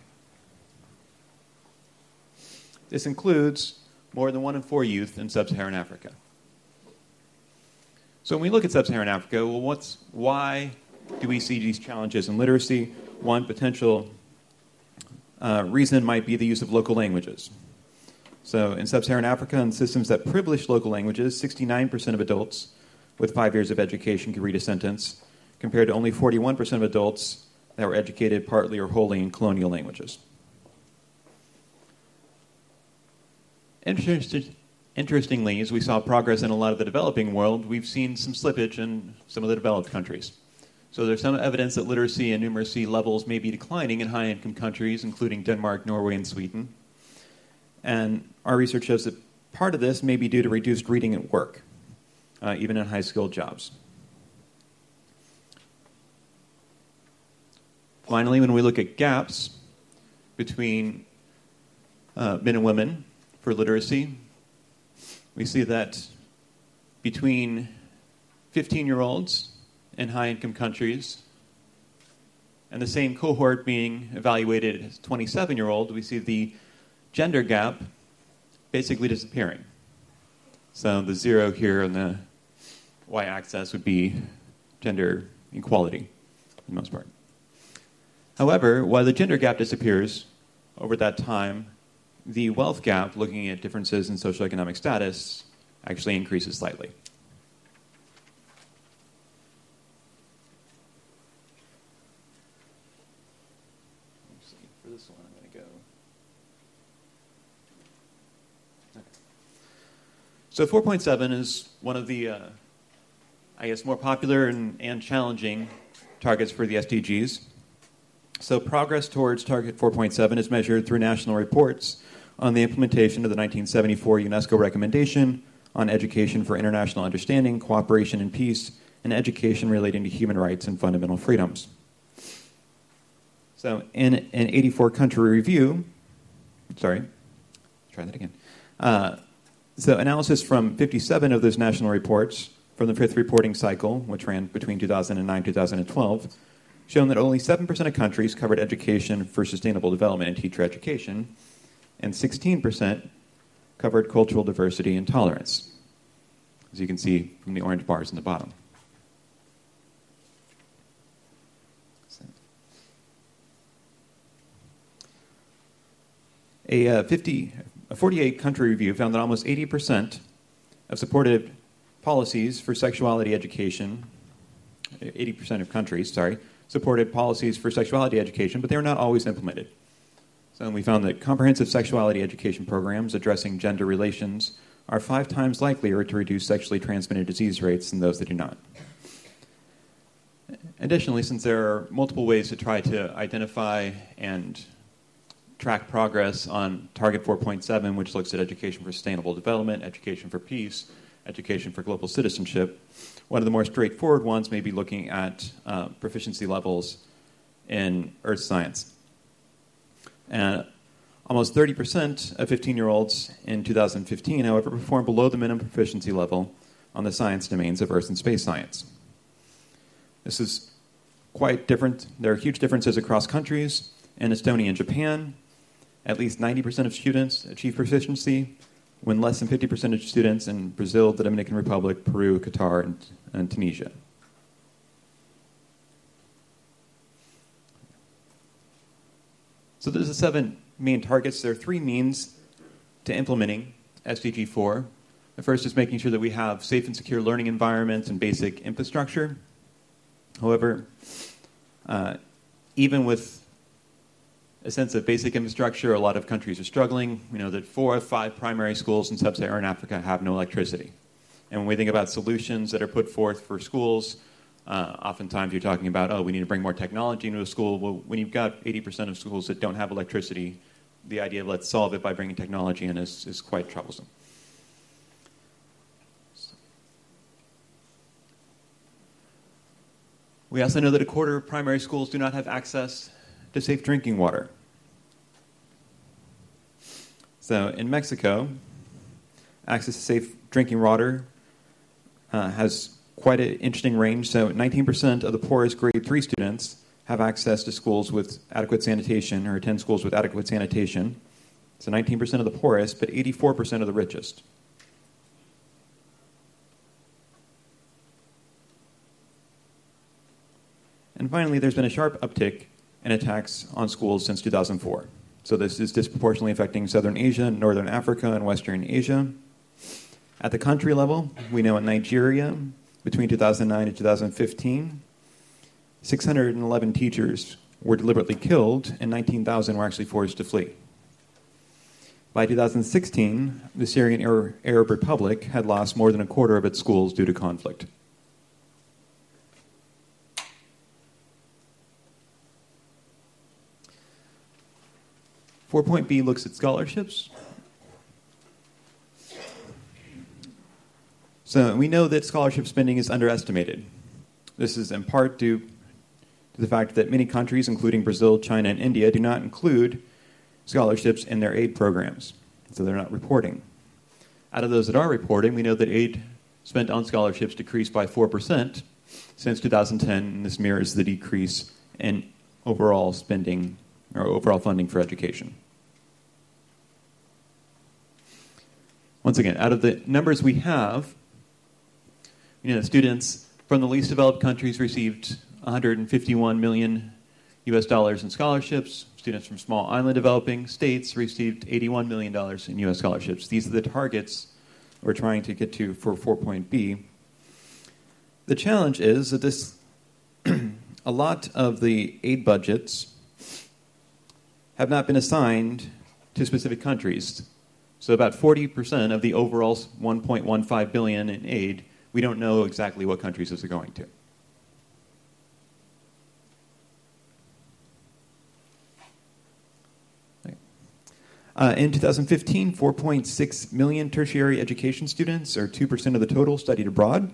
This includes more than one in four youth in sub-Saharan Africa. So when we look at sub-Saharan Africa, well, what's, why do we see these challenges in literacy? One potential uh, reason might be the use of local languages. So in sub-Saharan Africa, in systems that privilege local languages, sixty-nine percent of adults with five years of education can read a sentence, compared to only forty-one percent of adults that were educated partly or wholly in colonial languages. Interesting. Interestingly, as we saw progress in a lot of the developing world, we've seen some slippage in some of the developed countries. So there's some evidence that literacy and numeracy levels may be declining in high-income countries, including Denmark, Norway, and Sweden. And our research shows that part of this may be due to reduced reading at work, uh, even in high-skilled jobs. Finally, when we look at gaps between uh, men and women for literacy, we see that between fifteen-year-olds in high-income countries and the same cohort being evaluated as twenty-seven-year-old, we see the gender gap basically disappearing. So the zero here on the y-axis would be gender equality, for the most part. However, while the gender gap disappears over that time, the wealth gap, looking at differences in socioeconomic status, actually increases slightly. Let's see, for this one, I'm going to go. Okay. So four point seven is one of the, uh, I guess, more popular and, and challenging targets for the S D Gs. So progress towards Target four point seven is measured through national reports on the implementation of the nineteen seventy-four UNESCO recommendation on education for international understanding, cooperation, and peace, and education relating to human rights and fundamental freedoms. So in an eighty-four country review, sorry, try that again. Uh, so analysis from fifty-seven of those national reports from the fifth reporting cycle, which ran between two thousand nine and two thousand twelve, shown that only seven percent of countries covered education for sustainable development and teacher education, and sixteen percent covered cultural diversity and tolerance, as you can see from the orange bars in the bottom. A, uh, fifty, a forty-eight country review found that almost eighty percent of supported policies for sexuality education, eighty percent of countries, sorry, supported policies for sexuality education, but they were not always implemented. So we found that comprehensive sexuality education programs addressing gender relations are five times likelier to reduce sexually transmitted disease rates than those that do not. Additionally, since there are multiple ways to try to identify and track progress on Target four point seven, which looks at education for sustainable development, education for peace, education for global citizenship, one of the more straightforward ones may be looking at uh, proficiency levels in earth science. And almost thirty percent of fifteen-year-olds in two thousand fifteen, however, performed below the minimum proficiency level on the science domains of earth and space science. This is quite different. There are huge differences across countries. In Estonia and Japan, at least ninety percent of students achieve proficiency, when less than fifty percent of students in Brazil, the Dominican Republic, Peru, Qatar, and, and Tunisia. So there's the seven main targets. There are three means to implementing S D G four. The first is making sure that we have safe and secure learning environments and basic infrastructure. However, uh, even with a sense of basic infrastructure, a lot of countries are struggling. We know that four of five primary schools in sub-Saharan Africa have no electricity. And when we think about solutions that are put forth for schools, uh, oftentimes you're talking about, oh, we need to bring more technology into a school. Well, when you've got eighty percent of schools that don't have electricity, the idea of let's solve it by bringing technology in is, is quite troublesome. We also know that a quarter of primary schools do not have access to safe drinking water. So in Mexico, access to safe drinking water uh, has quite an interesting range. So nineteen percent of the poorest grade three students have access to schools with adequate sanitation, or attend schools with adequate sanitation. So nineteen percent of the poorest, but eighty-four percent of the richest. And finally, there's been a sharp uptick in attacks on schools since two thousand four. So this is disproportionately affecting Southern Asia, Northern Africa, and Western Asia. At the country level, we know in Nigeria, between two thousand nine and two thousand fifteen, six hundred eleven teachers were deliberately killed, and nineteen thousand were actually forced to flee. By two thousand sixteen, the Syrian Arab Republic had lost more than a quarter of its schools due to conflict. four point B looks at scholarships. So we know that scholarship spending is underestimated. This is in part due to the fact that many countries, including Brazil, China, and India, do not include scholarships in their aid programs, so they're not reporting. Out of those that are reporting, we know that aid spent on scholarships decreased by four percent since two thousand ten, and this mirrors the decrease in overall spending or overall funding for education. Once again, out of the numbers we have, you know, students from the least developed countries received one hundred fifty-one million U S dollars in scholarships. Students from small island developing states received eighty-one million dollars in U S scholarships. These are the targets we're trying to get to for four point B. The challenge is that this, a lot of the aid budgets have not been assigned to specific countries. So about forty percent of the overall one point one five billion dollars in aid, we don't know exactly what countries this is going to. Uh, in two thousand fifteen, four point six million tertiary education students, or two percent of the total, studied abroad.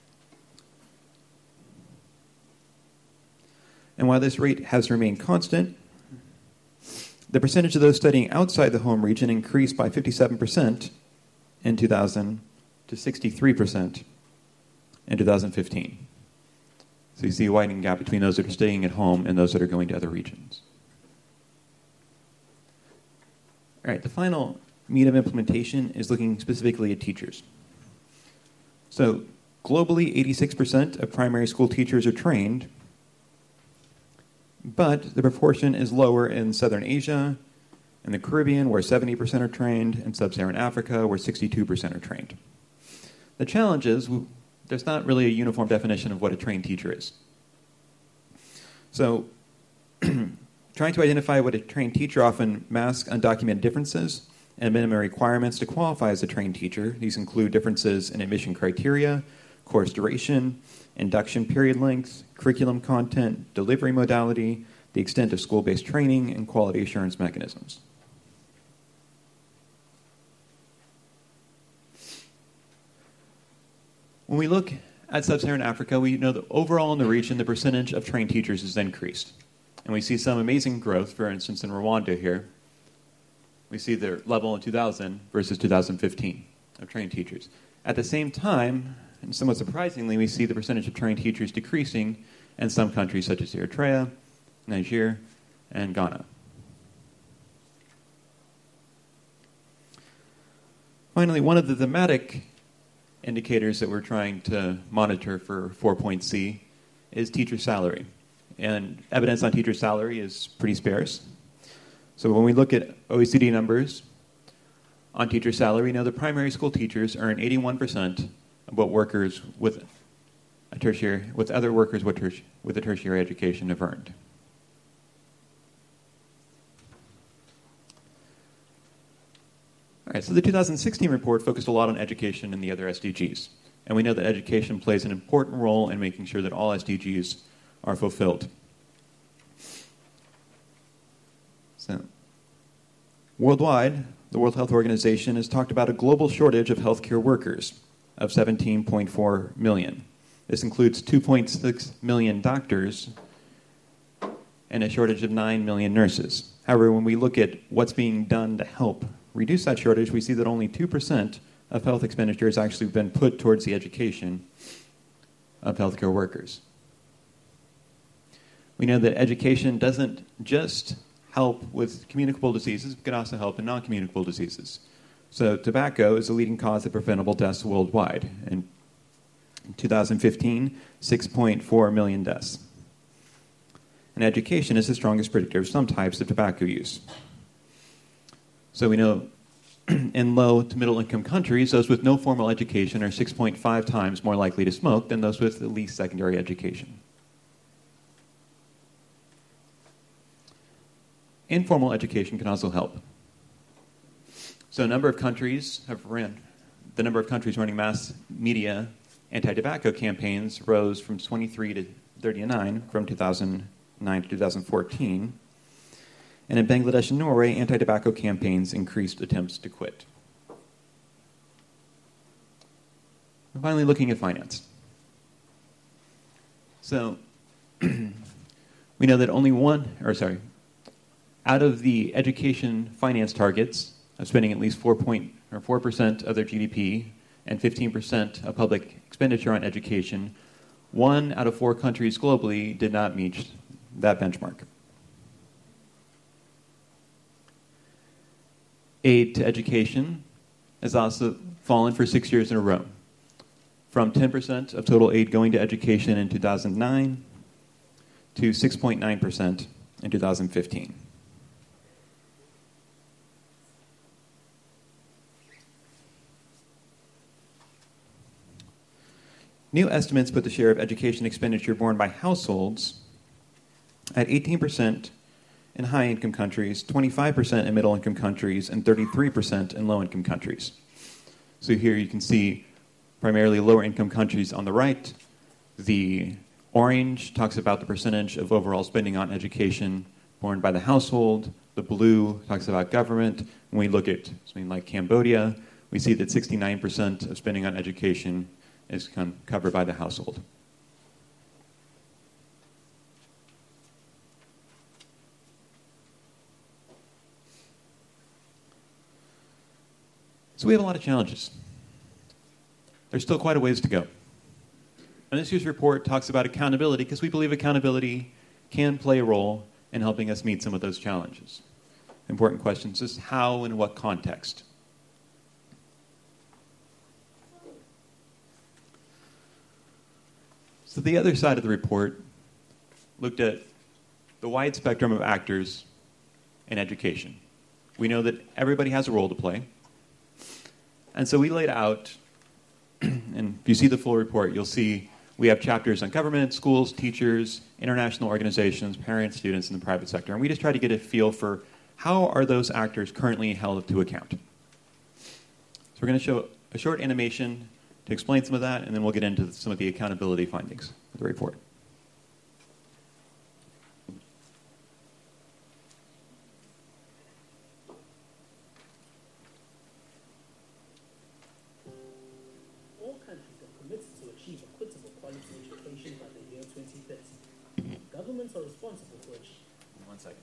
And while this rate has remained constant, the percentage of those studying outside the home region increased by fifty-seven percent in two thousand to sixty-three percent in two thousand fifteen. So you see a widening gap between those that are staying at home and those that are going to other regions. All right, the final meat of implementation is looking specifically at teachers. So globally, eighty-six percent of primary school teachers are trained, but the proportion is lower in Southern Asia, in the Caribbean, where seventy percent are trained, in Sub-Saharan Africa, where sixty-two percent are trained. The challenge is there's not really a uniform definition of what a trained teacher is. So trying to identify what a trained teacher often masks undocumented differences and minimum requirements to qualify as a trained teacher. These include differences in admission criteria, course duration, induction period length, curriculum content, delivery modality, the extent of school-based training, and quality assurance mechanisms. When we look at Sub-Saharan Africa, we know that overall in the region, the percentage of trained teachers has increased. And we see some amazing growth, for instance, in Rwanda here. We see their level in two thousand versus two thousand fifteen of trained teachers. At the same time, and somewhat surprisingly, we see the percentage of trained teachers decreasing in some countries such as Eritrea, Niger, and Ghana. Finally, one of the thematic indicators that we're trying to monitor for four point C is teacher salary. And evidence on teacher salary is pretty sparse. So when we look at O E C D numbers on teacher salary, we know that primary school teachers earn eighty-one percent of what workers with a tertiary, with other workers with, terti- with a tertiary education have earned. All right, so the two thousand sixteen report focused a lot on education and the other S D Gs. And we know that education plays an important role in making sure that all S D Gs are fulfilled. So, worldwide, the World Health Organization has talked about a global shortage of healthcare workers of seventeen point four million. This includes two point six million doctors and a shortage of nine million nurses. However, when we look at what's being done to help reduce that shortage, we see that only two percent of health expenditure has actually been put towards the education of healthcare workers. We know that education doesn't just help with communicable diseases, but can also help in non-communicable diseases. So tobacco is the leading cause of preventable deaths worldwide. And in two thousand fifteen, six point four million deaths. And education is the strongest predictor of some types of tobacco use. So we know in low to middle income countries, those with no formal education are six point five times more likely to smoke than those with at least secondary education. Informal education can also help. So a number of countries have ran, the number of countries running mass media anti-tobacco campaigns rose from twenty-three to thirty-nine from two thousand nine to two thousand fourteen. And in Bangladesh and Norway, anti-tobacco campaigns increased attempts to quit. And finally, looking at finance. So we know that only one, or sorry, out of the education finance targets of spending at least four point or four percent of their G D P and fifteen percent of public expenditure on education, one out of four countries globally did not meet that benchmark. Aid to education has also fallen for six years in a row, from ten percent of total aid going to education in two thousand nine to six point nine percent in two thousand fifteen. New estimates put the share of education expenditure borne by households at eighteen percent in high-income countries, twenty-five percent in middle-income countries, and thirty-three percent in low-income countries. So here you can see primarily lower-income countries on the right. The orange talks about the percentage of overall spending on education borne by the household. The blue talks about government. When we look at something like Cambodia, we see that sixty-nine percent of spending on education is covered by the household. So we have a lot of challenges. There's still quite a ways to go. And this year's report talks about accountability because we believe accountability can play a role in helping us meet some of those challenges. Important questions is how and what context. So the other side of the report looked at the wide spectrum of actors in education. We know that everybody has a role to play. And so we laid out, and if you see the full report, you'll see we have chapters on government, schools, teachers, international organizations, parents, students, and the private sector. And we just try to get a feel for how are those actors currently held to account. So we're going to show a short animation to explain some of that, and then we'll get into some of the accountability findings of the report. All countries are committed to achieve equitable quality education by the year twenty thirty. Governments are responsible for achieving. One second.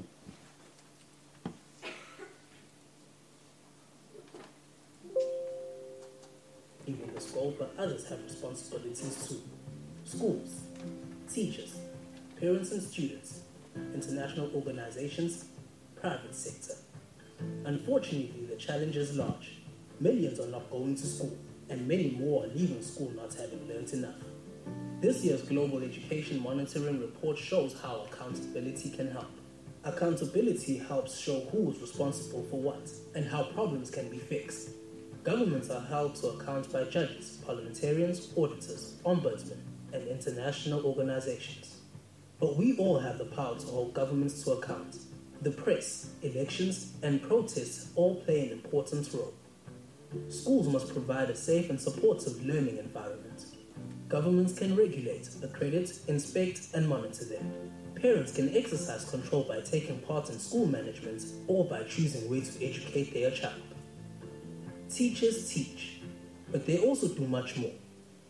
Achieving this goal, but others have responsibilities too. Schools, teachers, parents and students, international organizations, private sector. Unfortunately, the challenge is large. Millions are not going to school, and many more are leaving school not having learnt enough. This year's Global Education Monitoring Report shows how accountability can help. Accountability helps show who is responsible for what, and how problems can be fixed. Governments are held to account by judges, parliamentarians, auditors, ombudsmen, and international organizations. But we all have the power to hold governments to account. The press, elections, and protests all play an important role. Schools must provide a safe and supportive learning environment. Governments can regulate, accredit, inspect, and monitor them. Parents can exercise control by taking part in school management or by choosing ways to educate their child. Teachers teach, but they also do much more.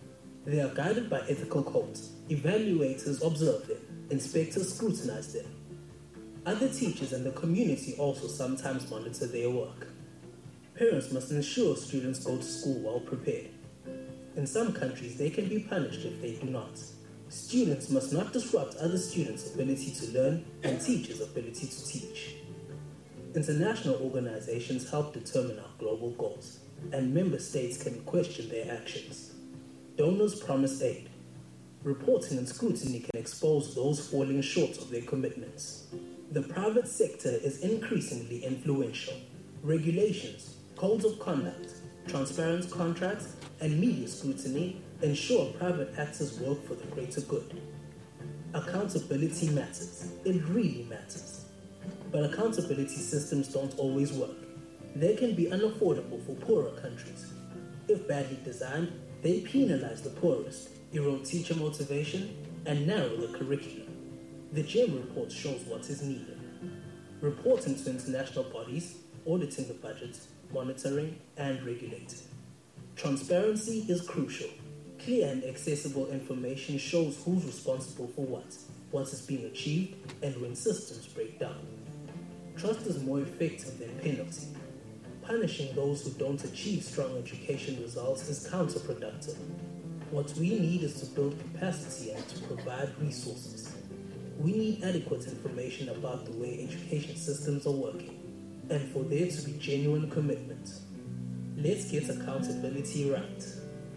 They are guided by ethical codes. Evaluators observe them. Inspectors scrutinize them. Other teachers and the community also sometimes monitor their work. Parents must ensure students go to school well prepared. In some countries, they can be punished if they do not. Students must not disrupt other students' ability to learn and teachers' ability to teach. International organizations help determine our global goals, and member states can question their actions. Donors promise aid. Reporting and scrutiny can expose those falling short of their commitments. The private sector is increasingly influential. Regulations, codes of conduct, transparent contracts, and media scrutiny ensure private actors work for the greater good. Accountability matters. It really matters. But accountability systems don't always work. They can be unaffordable for poorer countries. If badly designed, they penalize the poorest, erode teacher motivation, and narrow the curriculum. The GEM report shows what is needed. Reporting to international bodies, auditing the budget, monitoring, and regulating. Transparency is crucial. Clear and accessible information shows who's responsible for what, what is being achieved, and when systems break down. Trust is more effective than penalty. Punishing those who don't achieve strong education results is counterproductive. What we need is to build capacity and to provide resources. We need adequate information about the way education systems are working, and for there to be genuine commitment. Let's get accountability right.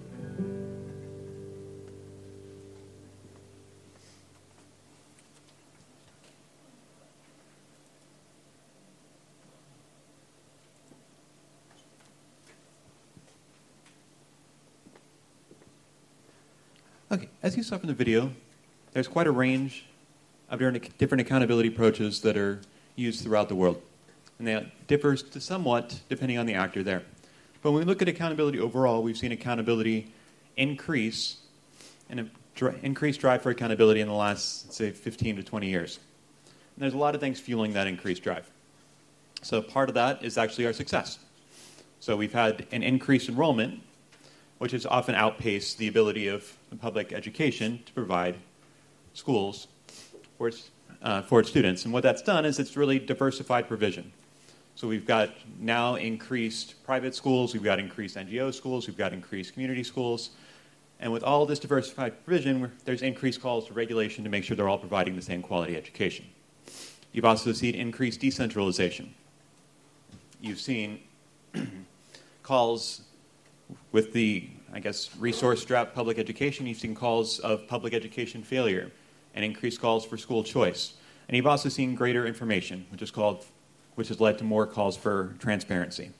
Okay, as you saw from the video, there's quite a range of different accountability approaches that are used throughout the world. And that differs to somewhat depending on the actor there. But when we look at accountability overall, we've seen accountability increase and a dr- increased drive for accountability in the last, let's say, fifteen to twenty years. And there's a lot of things fueling that increased drive. So part of that is actually our success. So we've had an increased enrollment, which has often outpaced the ability of public education to provide schools for its, uh, for its students. And what that's done is it's really diversified provision. So we've got now increased private schools, we've got increased N G O schools, we've got increased community schools. And with all this diversified provision, there's increased calls to regulation to make sure they're all providing the same quality education. You've also seen increased decentralization. You've seen calls with the, I guess, resource-strapped public education. You've seen calls of public education failure and increased calls for school choice. And you've also seen greater information, which is called, which has led to more calls for transparency.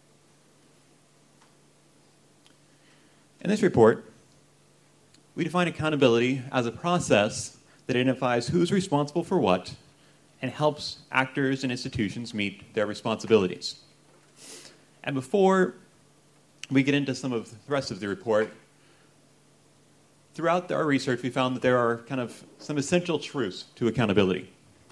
In this report, we define accountability as a process that identifies who's responsible for what and helps actors and institutions meet their responsibilities. And before we get into some of the rest of the report, throughout our research, we found that there are kind of some essential truths to accountability.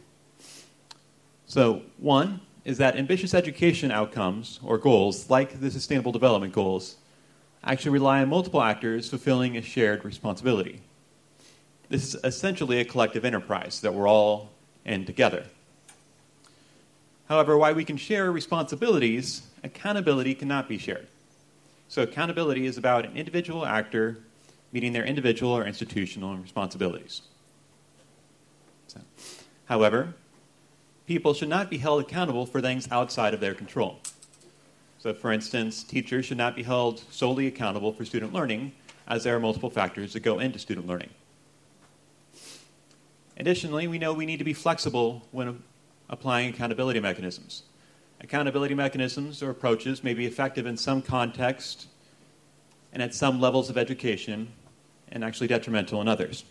So one is that ambitious education outcomes or goals, like the Sustainable Development Goals, actually rely on multiple actors fulfilling a shared responsibility. This is essentially a collective enterprise that we're all in together. However, while we can share responsibilities, accountability cannot be shared. So accountability is about an individual actor meeting their individual or institutional responsibilities. So, however, people should not be held accountable for things outside of their control. So, for instance, teachers should not be held solely accountable for student learning, as there are multiple factors that go into student learning. Additionally, we know we need to be flexible when applying accountability mechanisms. Accountability mechanisms or approaches may be effective in some context and at some levels of education, and actually detrimental in others.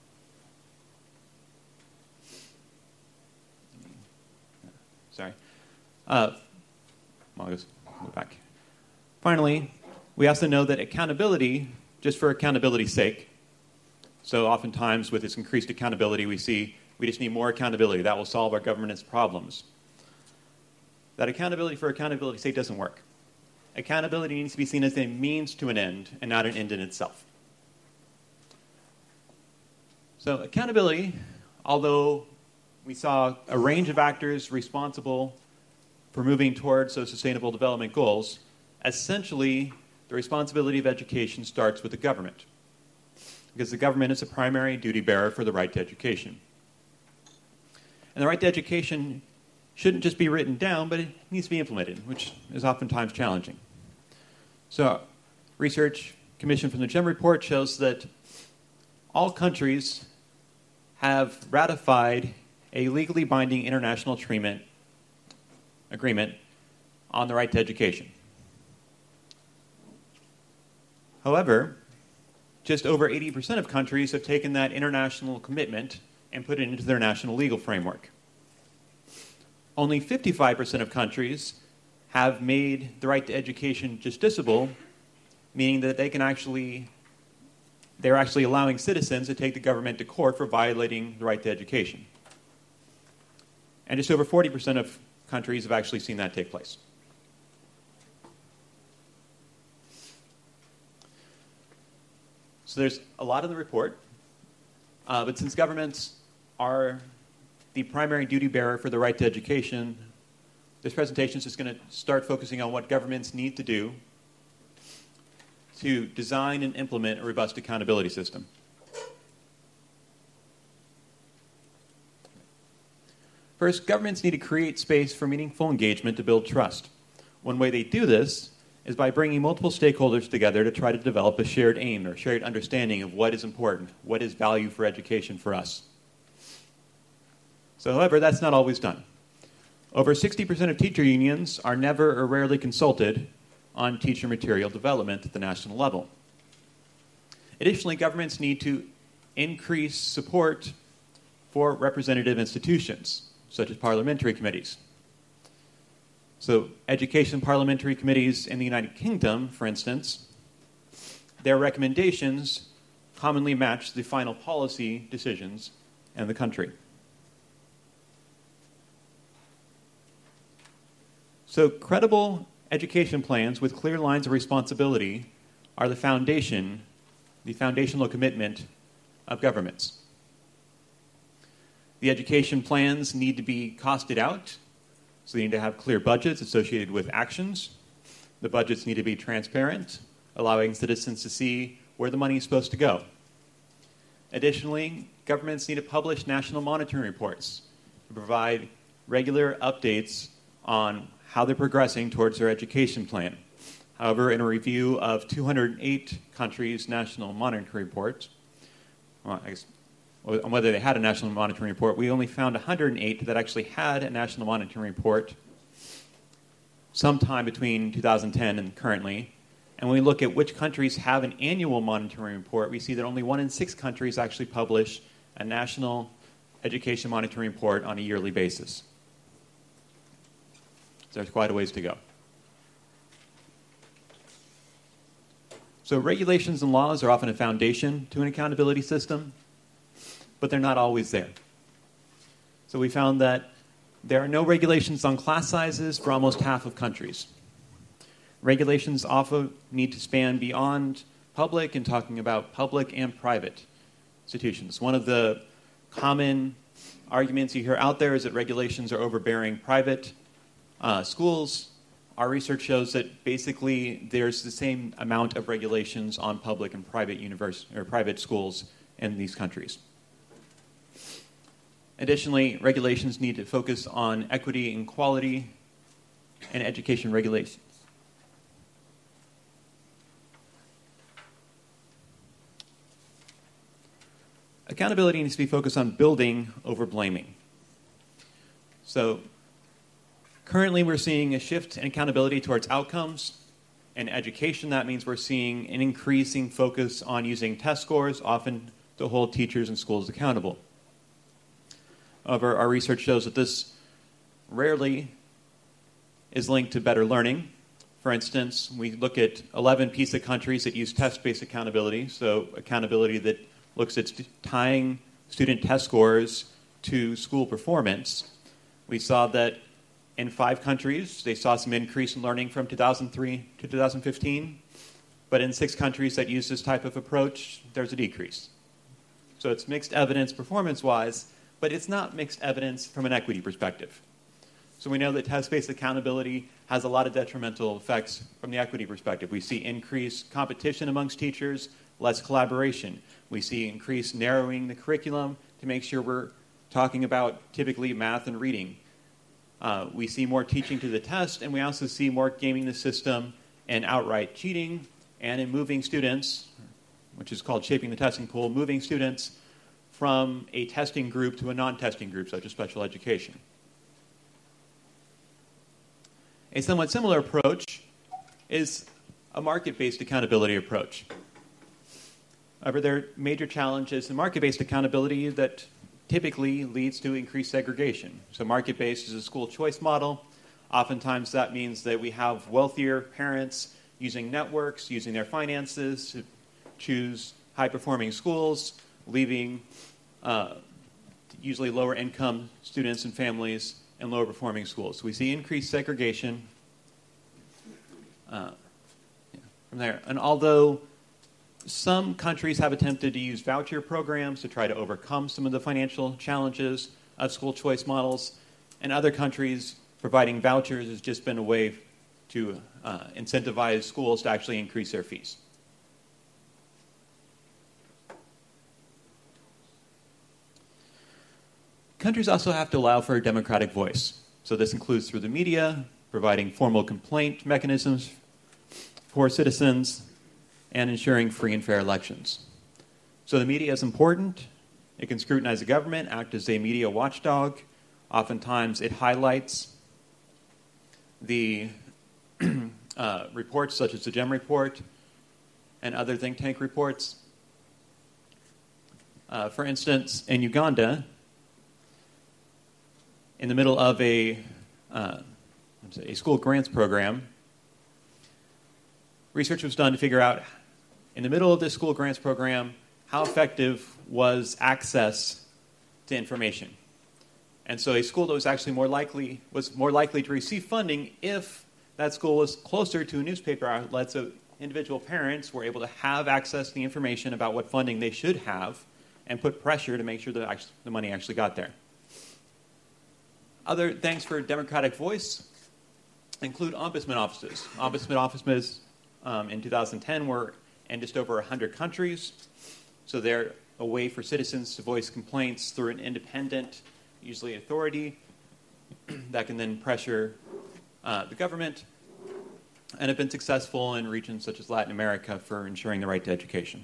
Sorry. Uh, I'll just go back. Finally, we also know that accountability, just for accountability's sake, so oftentimes with this increased accountability, we see we just need more accountability. That will solve our governance problems. That accountability for accountability's sake doesn't work. Accountability needs to be seen as a means to an end and not an end in itself. So accountability, although we saw a range of actors responsible for moving towards those sustainable development goals, essentially the responsibility of education starts with the government, because the government is the primary duty bearer for the right to education. And the right to education shouldn't just be written down, but it needs to be implemented, which is oftentimes challenging. So research commissioned from the GEM report shows that all countries have ratified a legally binding international treatment agreement on the right to education. However, just over eighty percent of countries have taken that international commitment and put it into their national legal framework. Only fifty-five percent of countries have made the right to education justiciable, meaning that they can actually, they're actually allowing citizens to take the government to court for violating the right to education. And just over forty percent of countries have actually seen that take place. So there's a lot in the report, uh, but since governments are the primary duty bearer for the right to education, this presentation is just going to start focusing on what governments need to do to design and implement a robust accountability system. First, governments need to create space for meaningful engagement to build trust. One way they do this is by bringing multiple stakeholders together to try to develop a shared aim or shared understanding of what is important, what is value for education for us. So, however, that's not always done. Over sixty percent of teacher unions are never or rarely consulted on teacher material development at the national level. Additionally, governments need to increase support for representative institutions, such as parliamentary committees. So education parliamentary committees in the United Kingdom, for instance, their recommendations commonly match the final policy decisions in the country. So credible education plans with clear lines of responsibility are the foundation, the foundational commitment of governments. The education plans need to be costed out, so they need to have clear budgets associated with actions. The budgets need to be transparent, allowing citizens to see where the money is supposed to go. Additionally, governments need to publish national monitoring reports to provide regular updates on how they're progressing towards their education plan. However, in a review of two hundred eight countries' national monitoring reports, well, I guess, on whether they had a national monitoring report, we only found one hundred eight that actually had a national monitoring report sometime between two thousand ten and currently. And when we look at which countries have an annual monitoring report, we see that only one in six countries actually publish a national education monitoring report on a yearly basis. So there's quite a ways to go. So regulations and laws are often a foundation to an accountability system, but they're not always there. So we found that there are no regulations on class sizes for almost half of countries. Regulations often need to span beyond public and talking about public and private institutions. One of the common arguments you hear out there is that regulations are overbearing private uh, schools. Our research shows that basically there's the same amount of regulations on public and private univers- or private schools in these countries. Additionally, regulations need to focus on equity and quality and education regulations. Accountability needs to be focused on building over blaming. So currently we're seeing a shift in accountability towards outcomes. In education, that means we're seeing an increasing focus on using test scores, often to hold teachers and schools accountable. However, our research shows that this rarely is linked to better learning. For instance, we look at eleven PISA countries that use test-based accountability, so accountability that looks at st- tying student test scores to school performance. We saw that in five countries, they saw some increase in learning from two thousand three to two thousand fifteen, but in six countries that use this type of approach, there's a decrease. So it's mixed evidence performance-wise, but it's not mixed evidence from an equity perspective. So we know that test-based accountability has a lot of detrimental effects from the equity perspective. We see increased competition amongst teachers, less collaboration. We see increased narrowing the curriculum to make sure we're talking about typically math and reading. Uh, we see more teaching to the test, and we also see more gaming the system and outright cheating, and in moving students, which is called shaping the testing pool, moving students from a testing group to a non-testing group, such as special education. A somewhat similar approach is a market-based accountability approach. However, there are major challenges in market-based accountability that typically leads to increased segregation. So market-based is a school choice model. Oftentimes that means that we have wealthier parents using networks, using their finances to choose high-performing schools, leaving uh, usually lower-income students and families in lower-performing schools. So we see increased segregation uh, yeah, from there. And although some countries have attempted to use voucher programs to try to overcome some of the financial challenges of school choice models, and other countries providing vouchers has just been a way to uh, incentivize schools to actually increase their fees. Countries also have to allow for a democratic voice. So this includes through the media, providing formal complaint mechanisms for citizens, and ensuring free and fair elections. So the media is important. It can scrutinize the government, act as a media watchdog. Oftentimes it highlights the uh, reports such as the GEM report and other think tank reports. Uh, for instance, in Uganda, in the middle of a, uh, a school grants program, research was done to figure out, in the middle of this school grants program, how effective was access to information. And so a school that was actually more likely was more likely to receive funding if that school was closer to a newspaper outlet, so individual parents were able to have access to the information about what funding they should have and put pressure to make sure that the money actually got there. Other things for democratic voice include ombudsman offices. Ombudsman offices um, in two thousand ten were in just over one hundred countries. So they're a way for citizens to voice complaints through an independent, usually authority, that can then pressure uh, the government, and have been successful in regions such as Latin America for ensuring the right to education.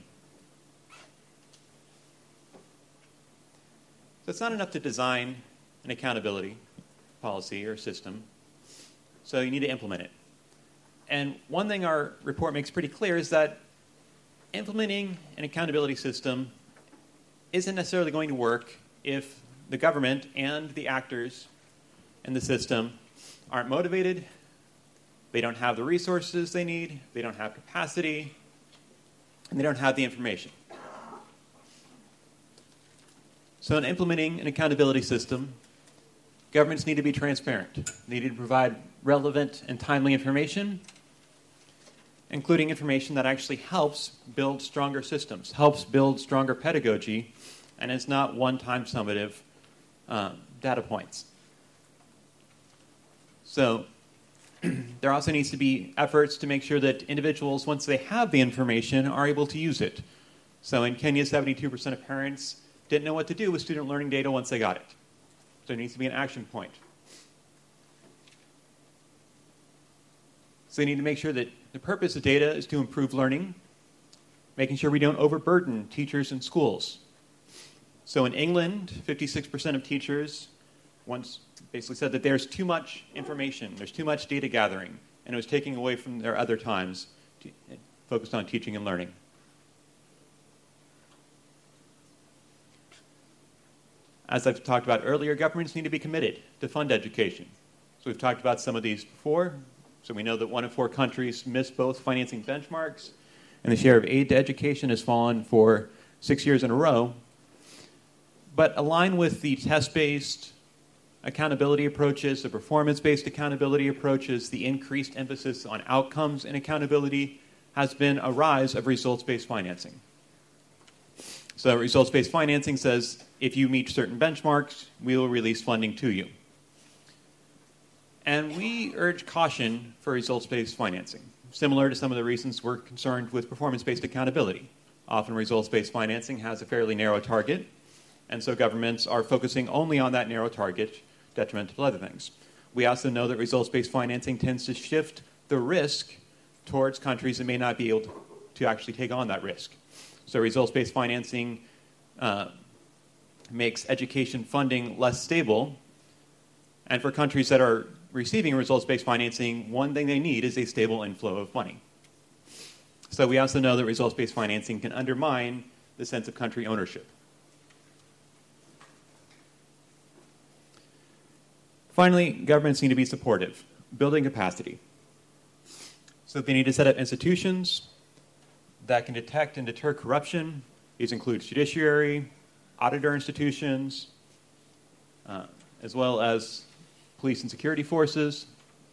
So it's not enough to design an accountability policy or system, so you need to implement it. And one thing our report makes pretty clear is that implementing an accountability system isn't necessarily going to work if the government and the actors in the system aren't motivated, they don't have the resources they need, they don't have capacity, and they don't have the information. So in implementing an accountability system, governments need to be transparent. They need to provide relevant and timely information, including information that actually helps build stronger systems, helps build stronger pedagogy, and is not one-time summative um, data points. So there also needs to be efforts to make sure that individuals, once they have the information, are able to use it. So in Kenya, seventy-two percent of parents didn't know what to do with student learning data once they got it. So there needs to be an action point. So they need to make sure that the purpose of data is to improve learning, making sure we don't overburden teachers and schools. So in England, fifty-six percent of teachers once basically said that there's too much information, there's too much data gathering, and it was taking away from their other times to, focused on teaching and learning. As I've talked about earlier, governments need to be committed to fund education. So we've talked about some of these before. So we know that one in four countries miss both financing benchmarks, and the share of aid to education has fallen for six years in a row. But aligned with the test-based accountability approaches, the performance-based accountability approaches, the increased emphasis on outcomes and accountability has been a rise of results-based financing. So results-based financing says, if you meet certain benchmarks, we will release funding to you. And we urge caution for results-based financing, similar to some of the reasons we're concerned with performance-based accountability. Often results-based financing has a fairly narrow target, and so governments are focusing only on that narrow target, detrimental to other things. We also know that results-based financing tends to shift the risk towards countries that may not be able to, to actually take on that risk. So results-based financing uh, makes education funding less stable, and for countries that are receiving results-based financing, one thing they need is a stable inflow of money. So we also know that results-based financing can undermine the sense of country ownership. Finally, governments need to be supportive, building capacity. So they need to set up institutions that can detect and deter corruption. These include judiciary, auditor institutions, uh, as well as police and security forces.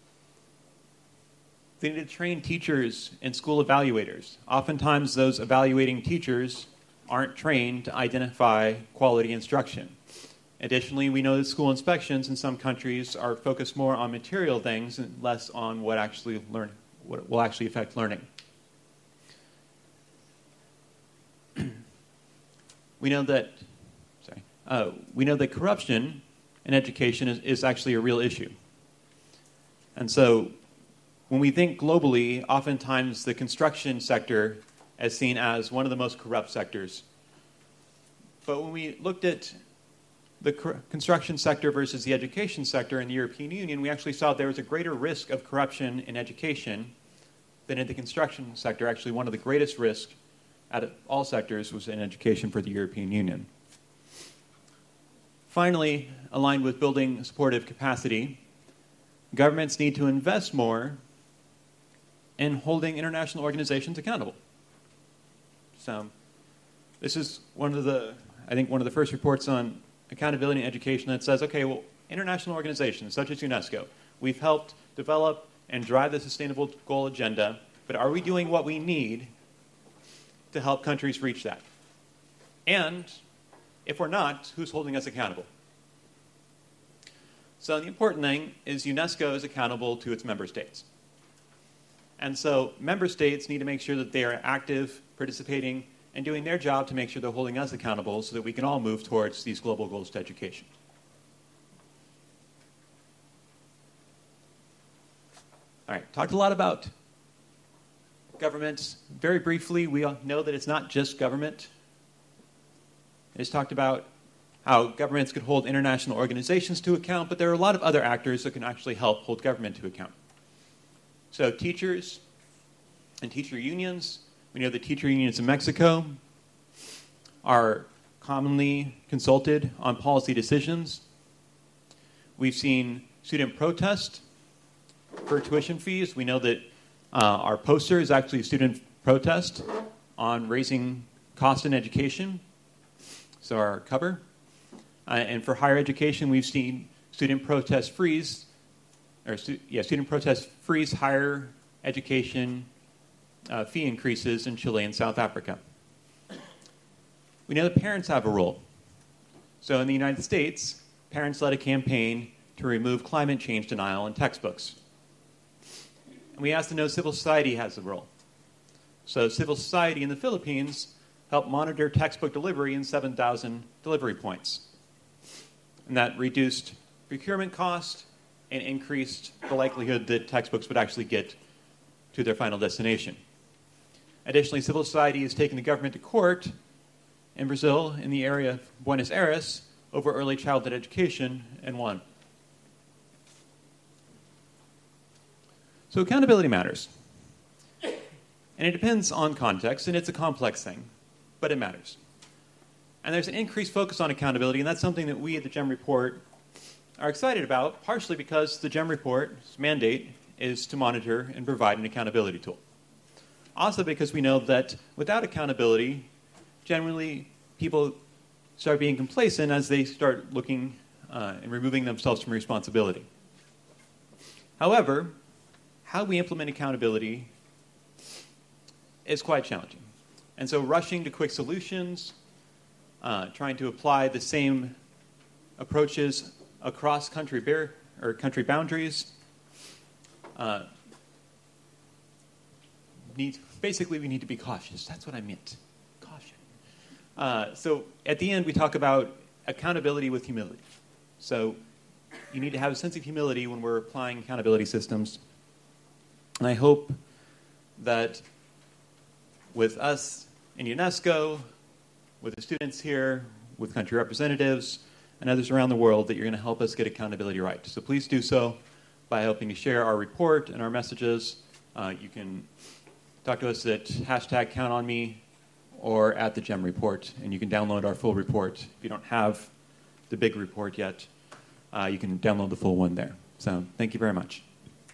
They need to train teachers and school evaluators. Oftentimes, those evaluating teachers aren't trained to identify quality instruction. Additionally, we know that school inspections in some countries are focused more on material things and less on what actually learn, what will actually affect learning. we know that, sorry, uh, we know that corruption in education is, is actually a real issue. And so when we think globally, oftentimes the construction sector is seen as one of the most corrupt sectors. But when we looked at the cor- construction sector versus the education sector in the European Union, we actually saw there was a greater risk of corruption in education than in the construction sector. Actually, one of the greatest risks out of all sectors was in education for the European Union. Finally, aligned with building supportive capacity, governments need to invest more in holding international organizations accountable. So, this is one of the, I think, one of the first reports on accountability in education that says, okay, well, international organizations such as UNESCO, we've helped develop and drive the sustainable goal agenda, but are we doing what we need to help countries reach that? And if we're not, who's holding us accountable? So the important thing is UNESCO is accountable to its member states. And so member states need to make sure that they are active, participating, and doing their job to make sure they're holding us accountable so that we can all move towards these global goals to education. All right, talked a lot about governments. Very briefly, we all know that it's not just government. I just talked about how governments could hold international organizations to account, but there are a lot of other actors that can actually help hold government to account. So teachers and teacher unions. We know that teacher unions in Mexico are commonly consulted on policy decisions. We've seen student protest for tuition fees. We know that uh, our poster is actually a student protest on raising cost in education. So our cover. Uh, and for higher education, we've seen student protest freeze, or stu- yeah, student protest freeze higher education uh, fee increases in Chile and South Africa. We know that parents have a role. So in the United States, parents led a campaign to remove climate change denial in textbooks. And we asked to know civil society has a role. So civil society in the Philippines helped monitor textbook delivery in seven thousand delivery points. And that reduced procurement cost and increased the likelihood that textbooks would actually get to their final destination. Additionally, civil society has taken the government to court in Brazil, in the area of Buenos Aires, over early childhood education, and won. So accountability matters. And it depends on context, and it's a complex thing, but it matters. And there's an increased focus on accountability, and that's something that we at the GEM Report are excited about, partially because the GEM Report's mandate is to monitor and provide an accountability tool. Also because we know that without accountability, generally people start being complacent as they start looking uh, and removing themselves from responsibility. However, how we implement accountability is quite challenging. And so rushing to quick solutions uh, trying to apply the same approaches across country bar- or country boundaries. Uh, need, basically, we need to be cautious. That's what I meant. Caution. Uh, so at the end, we talk about accountability with humility. So you need to have a sense of humility when we're applying accountability systems. And I hope that with us in UNESCO, with the students here, with country representatives, and others around the world, that you're going to help us get accountability right. So please do so by helping to share our report and our messages. Uh, you can talk to us at hashtag count on me or at the GEM report, and you can download our full report. If you don't have the big report yet, uh, you can download the full one there. So thank you very much.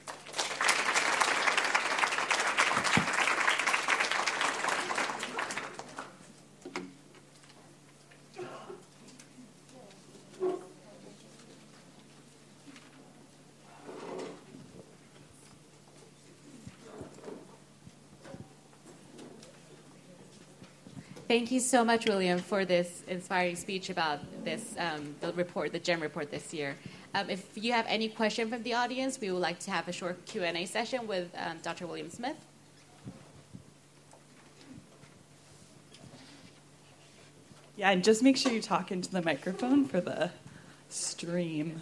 Thank you so much, William, for this inspiring speech about this, um, the report, the GEM report this year. Um, if you have any question from the audience, we would like to have a short Q and A session with um, Doctor William Smith. Yeah, and just make sure you talk into the microphone for the stream.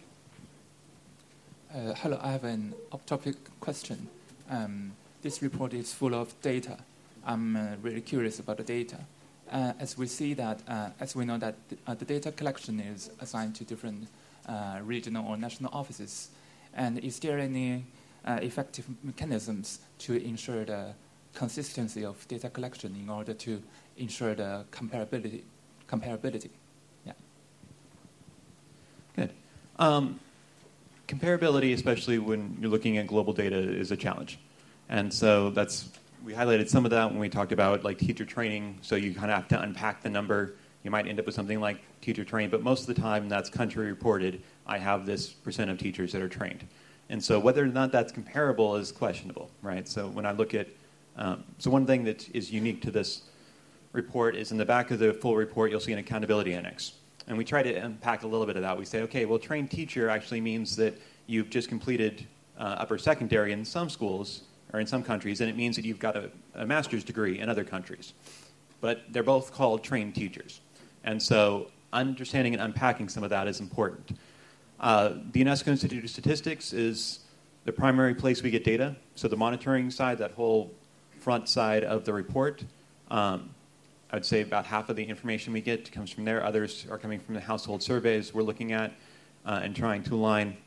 Uh, hello, I have an off-topic question. Um, this report is full of data. I'm uh, really curious about the data. Uh, as we see that, uh, as we know that th- uh, the data collection is assigned to different uh, regional or national offices, and is there any uh, effective mechanisms to ensure the consistency of data collection in order to ensure the comparability? Comparability, yeah. Good. Um, comparability, especially when you're looking at global data, is a challenge, and so that's. We highlighted some of that when we talked about like teacher training. So you kind of have to unpack the number. You might end up with something like teacher trained, but most of the time that's country reported. I have this percent of teachers that are trained. And so whether or not that's comparable is questionable, right? So when I look at, um, so one thing that is unique to this report is in the back of the full report, you'll see an accountability annex. And we try to unpack a little bit of that. We say, okay, well, trained teacher actually means that you've just completed uh, upper secondary in some schools, or in some countries, and it means that you've got a, a master's degree in other countries. But they're both called trained teachers. And so understanding and unpacking some of that is important. Uh, the UNESCO Institute of Statistics is the primary place we get data. So the monitoring side, that whole front side of the report, um, I would say about half of the information we get comes from there. Others are coming from the household surveys we're looking at uh, and trying to align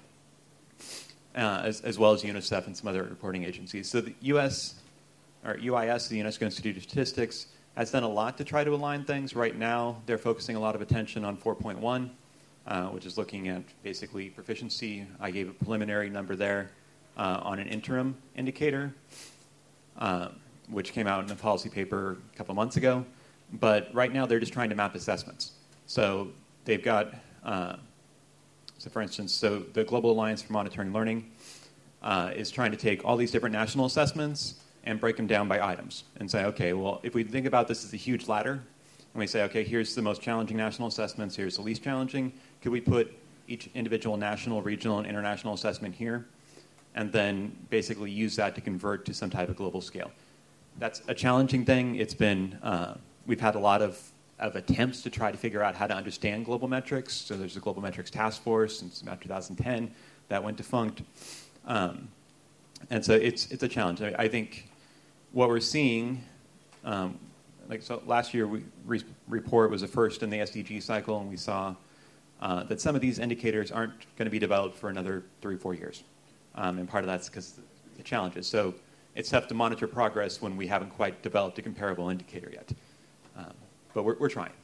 Uh, as, as well as UNICEF and some other reporting agencies. So the U S, or U I S, the UNESCO Institute of Statistics, has done a lot to try to align things. Right now, they're focusing a lot of attention on four point one, uh, which is looking at basically proficiency. I gave a preliminary number there uh, on an interim indicator, uh, which came out in a policy paper a couple months ago. But right now, they're just trying to map assessments. So they've got... Uh, So for instance, so the Global Alliance for Monitoring Learning uh, is trying to take all these different national assessments and break them down by items and say, okay, well, if we think about this as a huge ladder, and we say, okay, here's the most challenging national assessments, here's the least challenging, could we put each individual national, regional, and international assessment here, and then basically use that to convert to some type of global scale? That's a challenging thing. It's been, uh, we've had a lot of of attempts to try to figure out how to understand global metrics. So there's a Global Metrics Task Force since about two thousand ten that went defunct. Um, and so it's it's a challenge. I, I think what we're seeing, um, like so last year, we re- report was the first in the S D G cycle, and we saw uh, that some of these indicators aren't going to be developed for another three, four years. Um, and part of that's because of the challenges. So it's tough to monitor progress when we haven't quite developed a comparable indicator yet. Um, But we're, we're trying.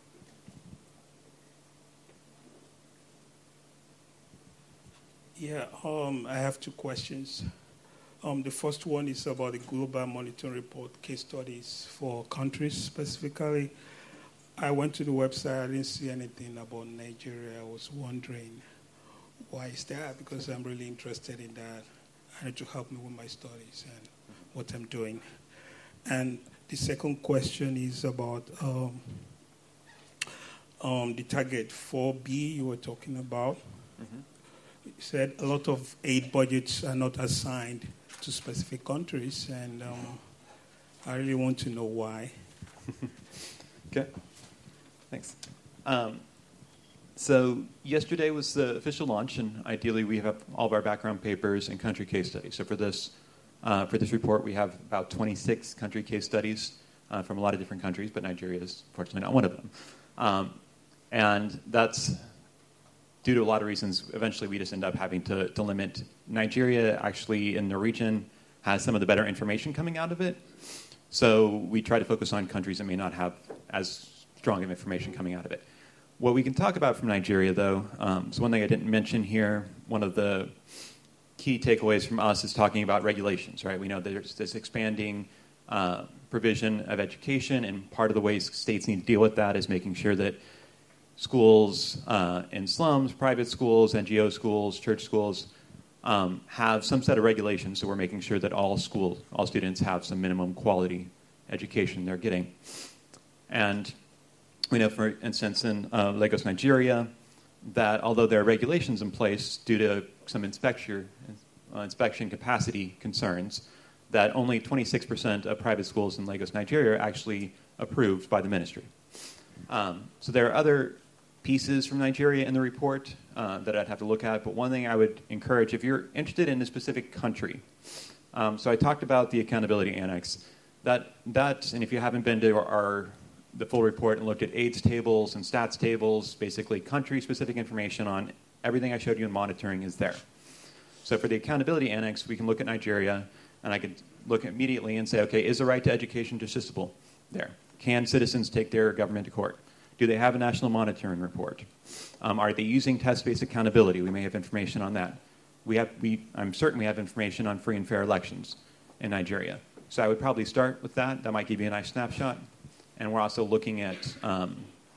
Yeah, um, I have two questions. Um, the first one is about the Global Monitoring Report case studies for countries specifically. I went to the website, I didn't see anything about Nigeria. I was wondering, why is that? Because I'm really interested in that. I need to help me with my studies and what I'm doing. And the second question is about um, um, the target four B you were talking about. Mm-hmm. You said a lot of aid budgets are not assigned to specific countries, and um, I really want to know why. Okay, thanks. Um, so yesterday was the official launch, and ideally we have all of our background papers and country case studies. So for this uh, for this report, we have about twenty-six country case studies uh, from a lot of different countries, but Nigeria is fortunately not one of them. Um, and that's due to a lot of reasons. Eventually, we just end up having to, to limit. Nigeria, actually, in the region, has some of the better information coming out of it. So we try to focus on countries that may not have as strong of information coming out of it. What we can talk about from Nigeria, though, um, is one thing I didn't mention here. One of the key takeaways from us is talking about regulations, right? We know there's this expanding uh, provision of education, and part of the ways states need to deal with that is making sure that schools uh, in slums, private schools, N G O schools, church schools, um, have some set of regulations. So we're making sure that all school, all students have some minimum quality education they're getting. And we know, for instance, in uh, Lagos, Nigeria, that although there are regulations in place due to some inspection, uh, inspection capacity concerns, that only twenty-six percent of private schools in Lagos, Nigeria are actually approved by the ministry. Um, so there are other pieces from Nigeria in the report uh, that I'd have to look at, but one thing I would encourage, if you're interested in a specific country, um, so I talked about the accountability annex, that, that and if you haven't been to our, our the full report and looked at AIDS tables and stats tables, basically country-specific information on everything I showed you in monitoring is there. So for the accountability annex, we can look at Nigeria, and I could look immediately and say, okay, is the right to education justiciable there? Can citizens take their government to court? Do they have a national monitoring report? Um, are they using test-based accountability? We may have information on that. We have, we, I'm certain we have information on free and fair elections in Nigeria. So I would probably start with that. That might give you a nice snapshot. And we're also looking at, um,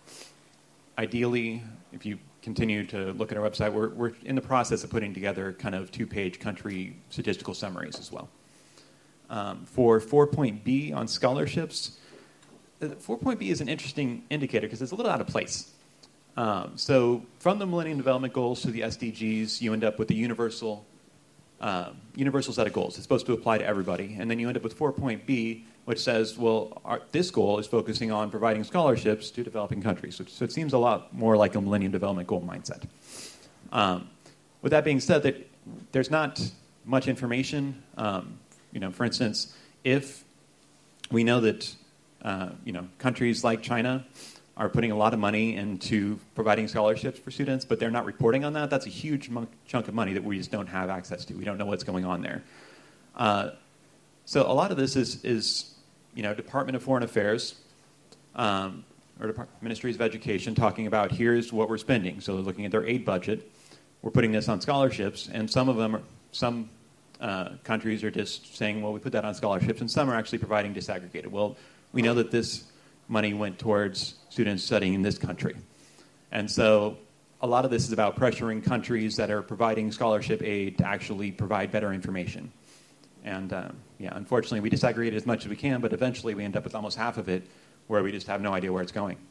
ideally, if you continue to look at our website, we're, we're in the process of putting together kind of two-page country statistical summaries as well. Um, for four point B on scholarships, four point B is an interesting indicator because it's a little out of place. Um, so from the Millennium Development Goals to the S D Gs, you end up with a universal, uh, universal set of goals. It's supposed to apply to everybody. And then you end up with four point B, which says, well, our, this goal is focusing on providing scholarships to developing countries. So, so it seems a lot more like a Millennium Development Goal mindset. Um, with that being said, that there's not much information. Um, you know, for instance, if we know that uh, you know countries like China are putting a lot of money into providing scholarships for students, but they're not reporting on that, that's a huge mon- chunk of money that we just don't have access to. We don't know what's going on there. Uh, so a lot of this is, is you know, Department of Foreign Affairs um, or Department, Ministries of Education talking about here's what we're spending. So they're looking at their aid budget. We're putting this on scholarships, and some of them, are, some uh, countries are just saying, well, we put that on scholarships, and some are actually providing disaggregated. Well, we know that this money went towards students studying in this country. And so a lot of this is about pressuring countries that are providing scholarship aid to actually provide better information. And um, yeah, unfortunately, we disaggregate as much as we can, but eventually we end up with almost half of it where we just have no idea where it's going.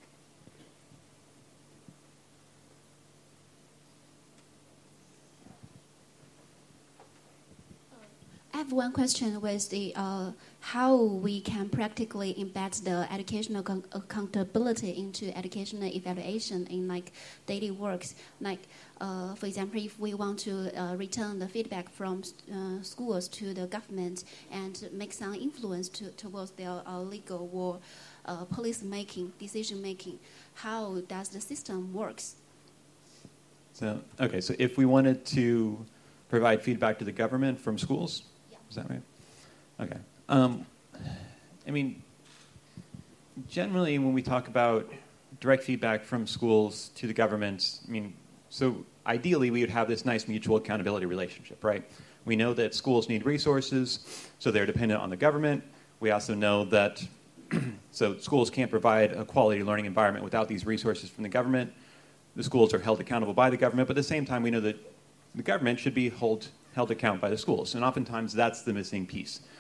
I have one question with the uh, how we can practically embed the educational con- accountability into educational evaluation in like daily works. Like, uh, for example, if we want to uh, return the feedback from uh, schools to the government and make some influence to, towards their uh, legal or uh, policy making, decision making, how does the system works? So okay, so if we wanted to provide feedback to the government from schools. Is that right? Okay. Um, I mean, generally when we talk about direct feedback from schools to the government, I mean, so ideally we would have this nice mutual accountability relationship, right? We know that schools need resources, so they're dependent on the government. We also know that, so schools can't provide a quality learning environment without these resources from the government. The schools are held accountable by the government, but at the same time we know that the government should be held held account by the schools, and oftentimes that's the missing piece.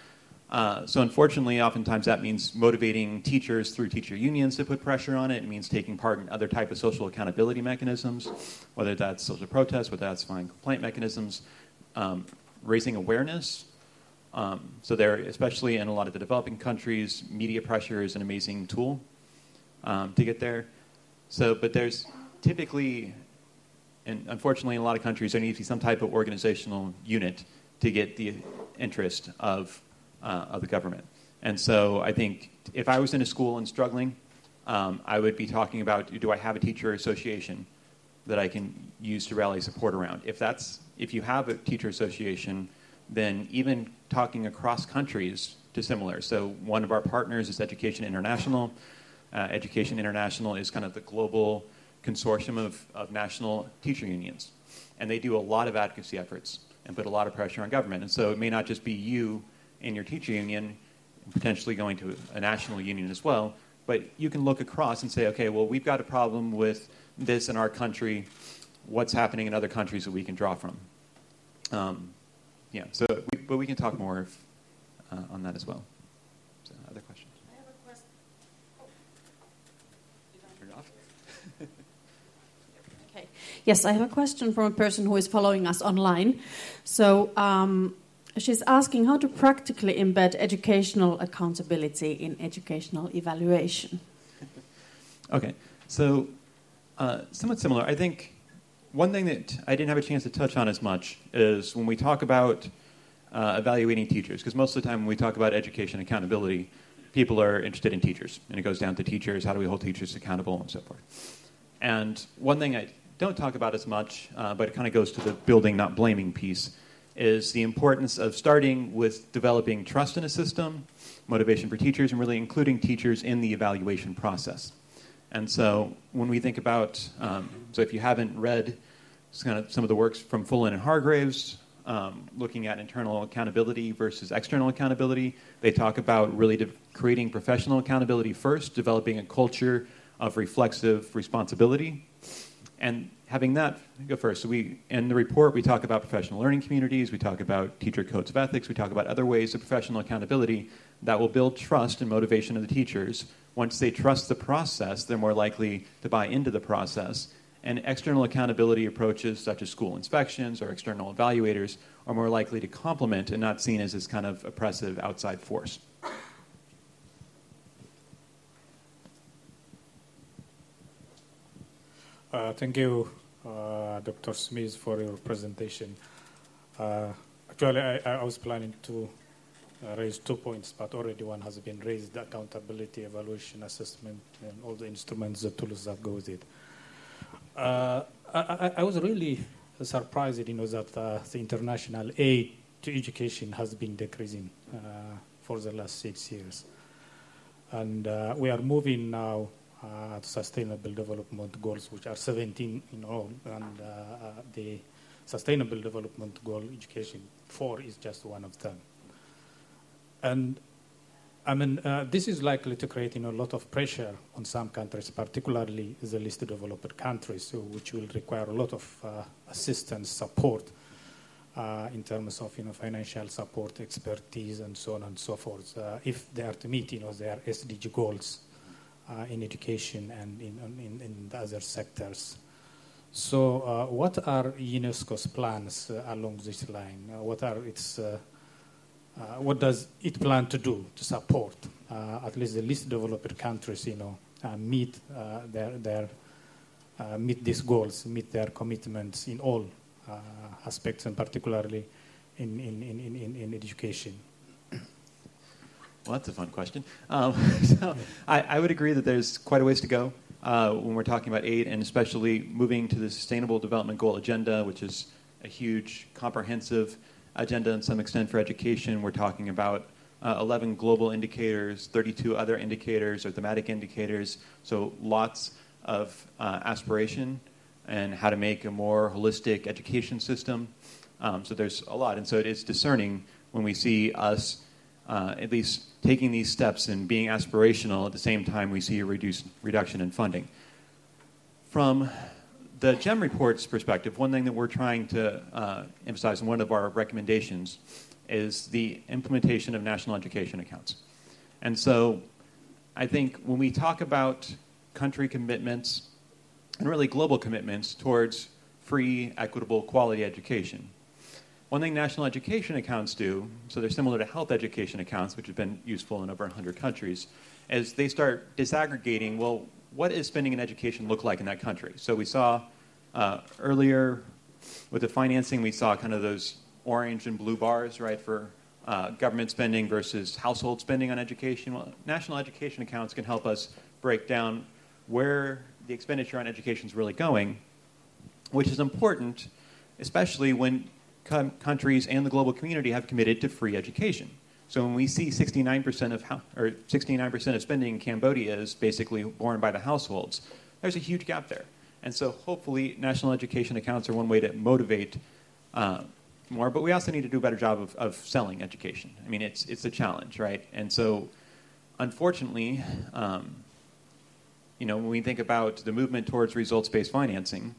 Uh, so unfortunately, oftentimes that means motivating teachers through teacher unions to put pressure on it. It means taking part in other type of social accountability mechanisms, whether that's social protest, whether that's fine complaint mechanisms, um, raising awareness. Um, so there, especially in a lot of the developing countries, media pressure is an amazing tool um, to get there. So, but there's typically, and unfortunately in a lot of countries, there needs to be some type of organizational unit to get the interest of Uh, of the government. And so I think if I was in a school and struggling, um, I would be talking about, do I have a teacher association that I can use to rally support around? If that's, if you have a teacher association, then even talking across countries to similar. So one of our partners is Education International. Uh, Education International is kind of the global consortium of, of national teacher unions. And they do a lot of advocacy efforts and put a lot of pressure on government. And so it may not just be you in your teacher union, potentially going to a national union as well, but you can look across and say, okay, well, we've got a problem with this in our country. What's happening in other countries that we can draw from? Um, yeah, so, we, but we can talk more if, uh, on that as well. So, other questions? I have a question. Oh. Did I turn it off? Okay. Yes, I have a question from a person who is following us online. So, um, she's asking how to practically embed educational accountability in educational evaluation. Okay, so uh, somewhat similar. I think one thing that I didn't have a chance to touch on as much is when we talk about uh, evaluating teachers, because most of the time when we talk about education accountability, people are interested in teachers, and it goes down to teachers, how do we hold teachers accountable, and so forth. And one thing I don't talk about as much, uh, but it kind of goes to the building, not blaming piece, is the importance of starting with developing trust in a system, motivation for teachers, and really including teachers in the evaluation process. And so when we think about, um, so if you haven't read kind of some of the works from Fullen and Hargraves, um, looking at internal accountability versus external accountability, they talk about really de- creating professional accountability first, developing a culture of reflexive responsibility, and having that go first. So we, in the report, we talk about professional learning communities, we talk about teacher codes of ethics, we talk about other ways of professional accountability that will build trust and motivation of the teachers. Once they trust the process, they're more likely to buy into the process. And external accountability approaches, such as school inspections or external evaluators, are more likely to complement and not seen as this kind of oppressive outside force. Uh, thank you, uh, Doctor Smith, for your presentation. Uh, actually, I, I was planning to uh, raise two points, but already one has been raised: the accountability, evaluation, assessment, and all the instruments, the tools that go with it. Uh, I, I, I was really surprised, you know, that uh, the international aid to education has been decreasing uh, for the last six years, and uh, we are moving now Uh, Sustainable Development Goals, which are seventeen in all, and uh, uh, the Sustainable Development Goal Education four is just one of them. And I mean, uh, this is likely to create, you know, a lot of pressure on some countries, particularly the least developed countries, so which will require a lot of uh, assistance, support uh, in terms of, you know, financial support, expertise, and so on and so forth, uh, if they are to meet, you know, their S D G goals. Uh, in education and in, in, in the other sectors. So uh, what are UNESCO's plans uh, along this line? Uh, what are its, uh, uh, what does it plan to do to support uh, at least the least developed countries, you know, uh, meet uh, their, their uh, meet these goals, meet their commitments in all uh, aspects, and particularly in, in, in, in, in education? Well, that's a fun question. Um, so I, I would agree that there's quite a ways to go uh, when we're talking about aid, and especially moving to the Sustainable Development Goal agenda, which is a huge, comprehensive agenda in some extent for education. We're talking about uh, eleven global indicators, thirty-two other indicators or thematic indicators, so lots of uh, aspiration and how to make a more holistic education system. Um, so there's a lot, and so it is discerning when we see us Uh, at least taking these steps and being aspirational at the same time we see a reduced reduction in funding. From the GEM report's perspective, one thing that we're trying to uh, emphasize, and one of our recommendations, is the implementation of national education accounts. And so I think when we talk about country commitments and really global commitments towards free, equitable, quality education, one thing national education accounts do, so they're similar to health education accounts, which have been useful in over one hundred countries, is they start disaggregating, well, what does spending in education look like in that country? So we saw uh, earlier with the financing, we saw kind of those orange and blue bars, right, for uh, government spending versus household spending on education. Well, national education accounts can help us break down where the expenditure on education is really going, which is important, especially when com- countries and the global community have committed to free education. So when we see sixty-nine percent of ho- or sixty-nine percent of spending in Cambodia is basically borne by the households, there's a huge gap there. And so hopefully national education accounts are one way to motivate uh, more, but we also need to do a better job of, of selling education. I mean, it's it's a challenge, right? And so unfortunately, um, you know, when we think about the movement towards results-based financing,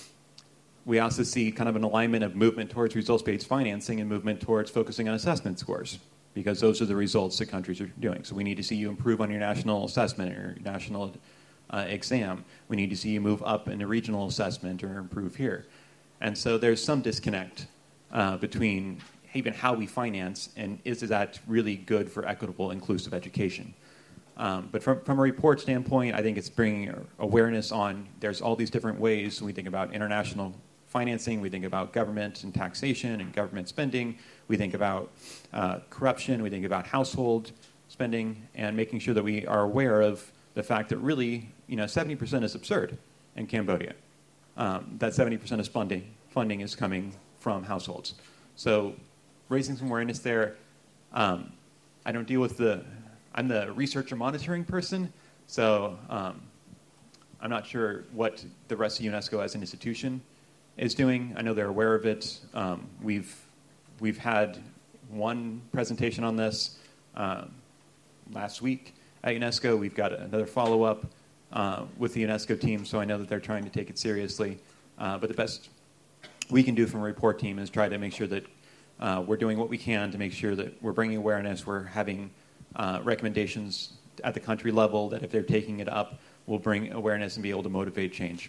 we also see kind of an alignment of movement towards results-based financing and movement towards focusing on assessment scores, because those are the results that countries are doing. So we need to see you improve on your national assessment or your national uh, exam. We need to see you move up in a regional assessment or improve here. And so there's some disconnect uh, between even how we finance and is that really good for equitable, inclusive education. Um, but from, from a report standpoint, I think it's bringing awareness on there's all these different ways. We think about international financing, we think about government and taxation and government spending, we think about uh, corruption, we think about household spending, and making sure that we are aware of the fact that really, you know, seventy percent is absurd in Cambodia. Um, that seventy percent of funding, funding is coming from households. So raising some awareness there. Um, I don't deal with the, I'm the researcher monitoring person, so um, I'm not sure what the rest of UNESCO as an institution is doing. I know they're aware of it. Um, we've we've had one presentation on this uh, last week at UNESCO. We've got another follow-up uh, with the UNESCO team, so I know that they're trying to take it seriously. Uh, but the best we can do from a report team is try to make sure that uh, we're doing what we can to make sure that we're bringing awareness, we're having uh, recommendations at the country level that if they're taking it up, will bring awareness and be able to motivate change.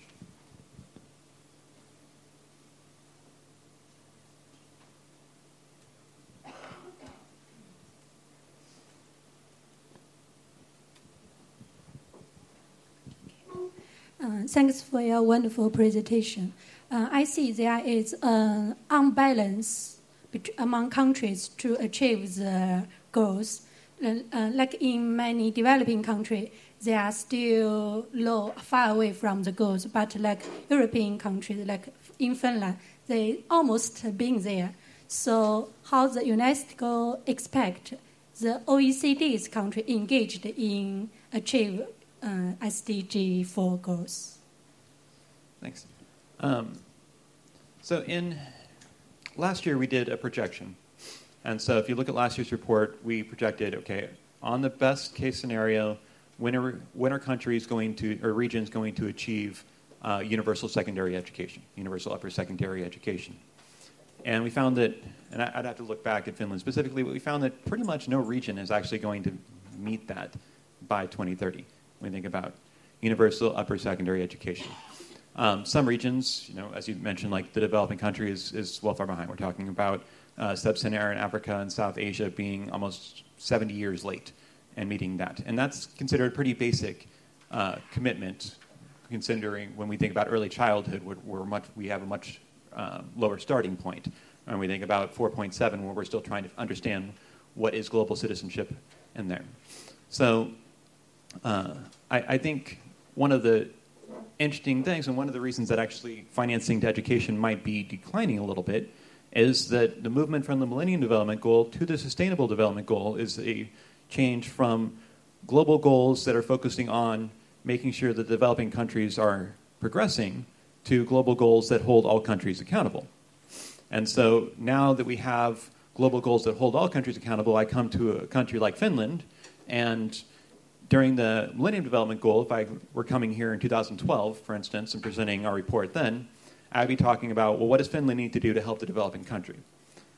Uh, thanks for your wonderful presentation. Uh, I see there is an unbalance bet- among countries to achieve the goals. Uh, uh, like in many developing countries, they are still low, far away from the goals. But like European countries, like in Finland, they almost been there. So how the UNESCO expect the O E C D's country engaged in achieve Uh, S D G four goals? Thanks. Um, so in last year we did a projection, and so if you look at last year's report, we projected, okay, on the best case scenario, when are, when are countries going to, or regions going to achieve uh, universal secondary education, universal upper secondary education? And we found that, and I'd have to look back at Finland specifically, but we found that pretty much no region is actually going to meet that by twenty thirty. When we think about universal upper secondary education. Um, some regions, you know, as you mentioned, like the developing country is, is well far behind. We're talking about uh, sub-Saharan Africa and South Asia being almost seventy years late and meeting that. And that's considered a pretty basic uh, commitment, considering when we think about early childhood, we're, we're much, we have a much uh, lower starting point. When we think about four point seven, where we're still trying to understand what is global citizenship in there. So Uh, I, I think one of the interesting things, and one of the reasons that actually financing to education might be declining a little bit, is that the movement from the Millennium Development Goal to the Sustainable Development Goal is a change from global goals that are focusing on making sure that developing countries are progressing to global goals that hold all countries accountable. And so now that we have global goals that hold all countries accountable, I come to a country like Finland, and during the Millennium Development Goal, if I were coming here in two thousand twelve, for instance, and presenting our report then, I'd be talking about, well, what does Finland need to do to help the developing country?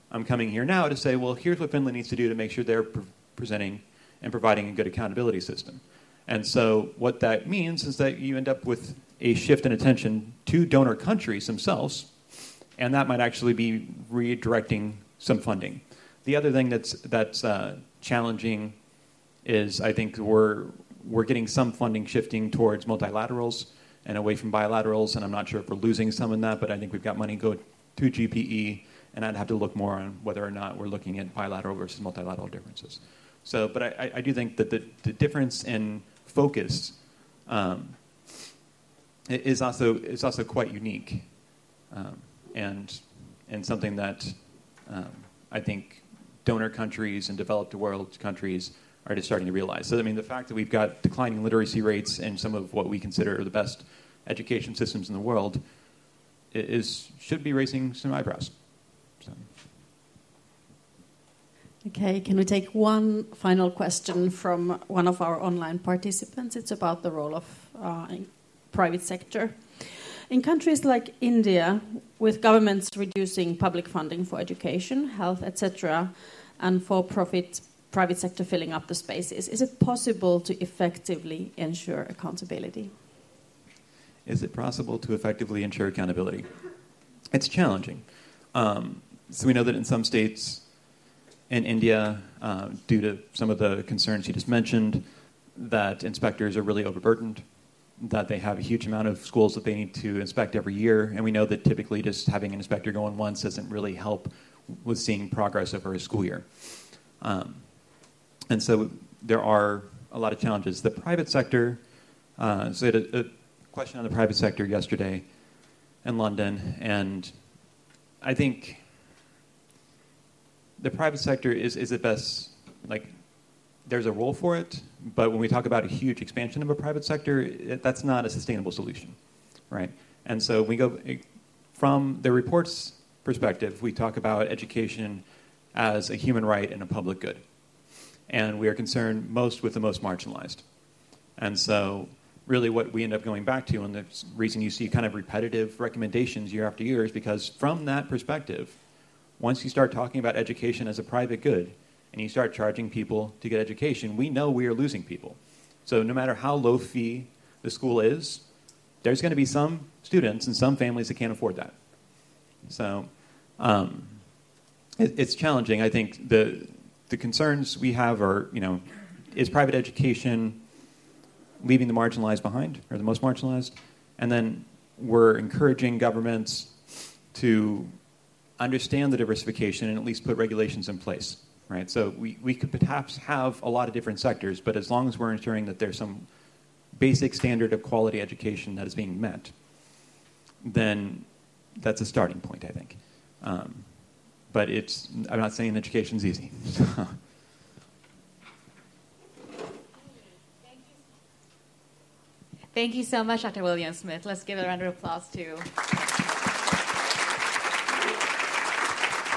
I'm coming here now to say, well, here's what Finland needs to do to make sure they're pre- presenting and providing a good accountability system. And so what that means is that you end up with a shift in attention to donor countries themselves, and that might actually be redirecting some funding. The other thing that's that's uh, challenging is I think we're we're getting some funding shifting towards multilaterals and away from bilaterals, and I'm not sure if we're losing some in that, but I think we've got money go to G P E, and I'd have to look more on whether or not we're looking at bilateral versus multilateral differences. So, but I, I do think that the, the difference in focus um, is also is also quite unique, um, and and something that um, I think donor countries and developed world countries are just starting to realize. So, I mean, the fact that we've got declining literacy rates in some of what we consider the best education systems in the world is should be raising some eyebrows. So. Okay, can we take one final question from one of our online participants? It's about the role of uh, private sector. In countries like India, with governments reducing public funding for education, health, et cetera, and for-profit private sector filling up the spaces, is it possible to effectively ensure accountability? Is it possible to effectively ensure accountability? It's challenging. Um, so we know that in some states in India, uh, due to some of the concerns you just mentioned, that inspectors are really overburdened, that they have a huge amount of schools that they need to inspect every year, and we know that typically just having an inspector going once doesn't really help with seeing progress over a school year. Um, and so there are a lot of challenges. The private sector, uh, so I had a, a question on the private sector yesterday in London, and I think the private sector is, is at best, like, there's a role for it, but when we talk about a huge expansion of a private sector, it, that's not a sustainable solution, right? And so we go, from the report's perspective, we talk about education as a human right and a public good. And we are concerned most with the most marginalized. And so really what we end up going back to, and the reason you see kind of repetitive recommendations year after year, is because from that perspective, once you start talking about education as a private good, and you start charging people to get education, we know we are losing people. So no matter how low fee the school is, there's going to be some students and some families that can't afford that. So um, it, it's challenging. I think the the concerns we have are, you know, is private education leaving the marginalized behind, or the most marginalized? And then we're encouraging governments to understand the diversification and at least put regulations in place, right? So we, we could perhaps have a lot of different sectors, but as long as we're ensuring that there's some basic standard of quality education that is being met, then that's a starting point, I think. Um, but it's, I'm not saying education's easy. Thank you so much, Doctor William Smith. Let's give a round of applause to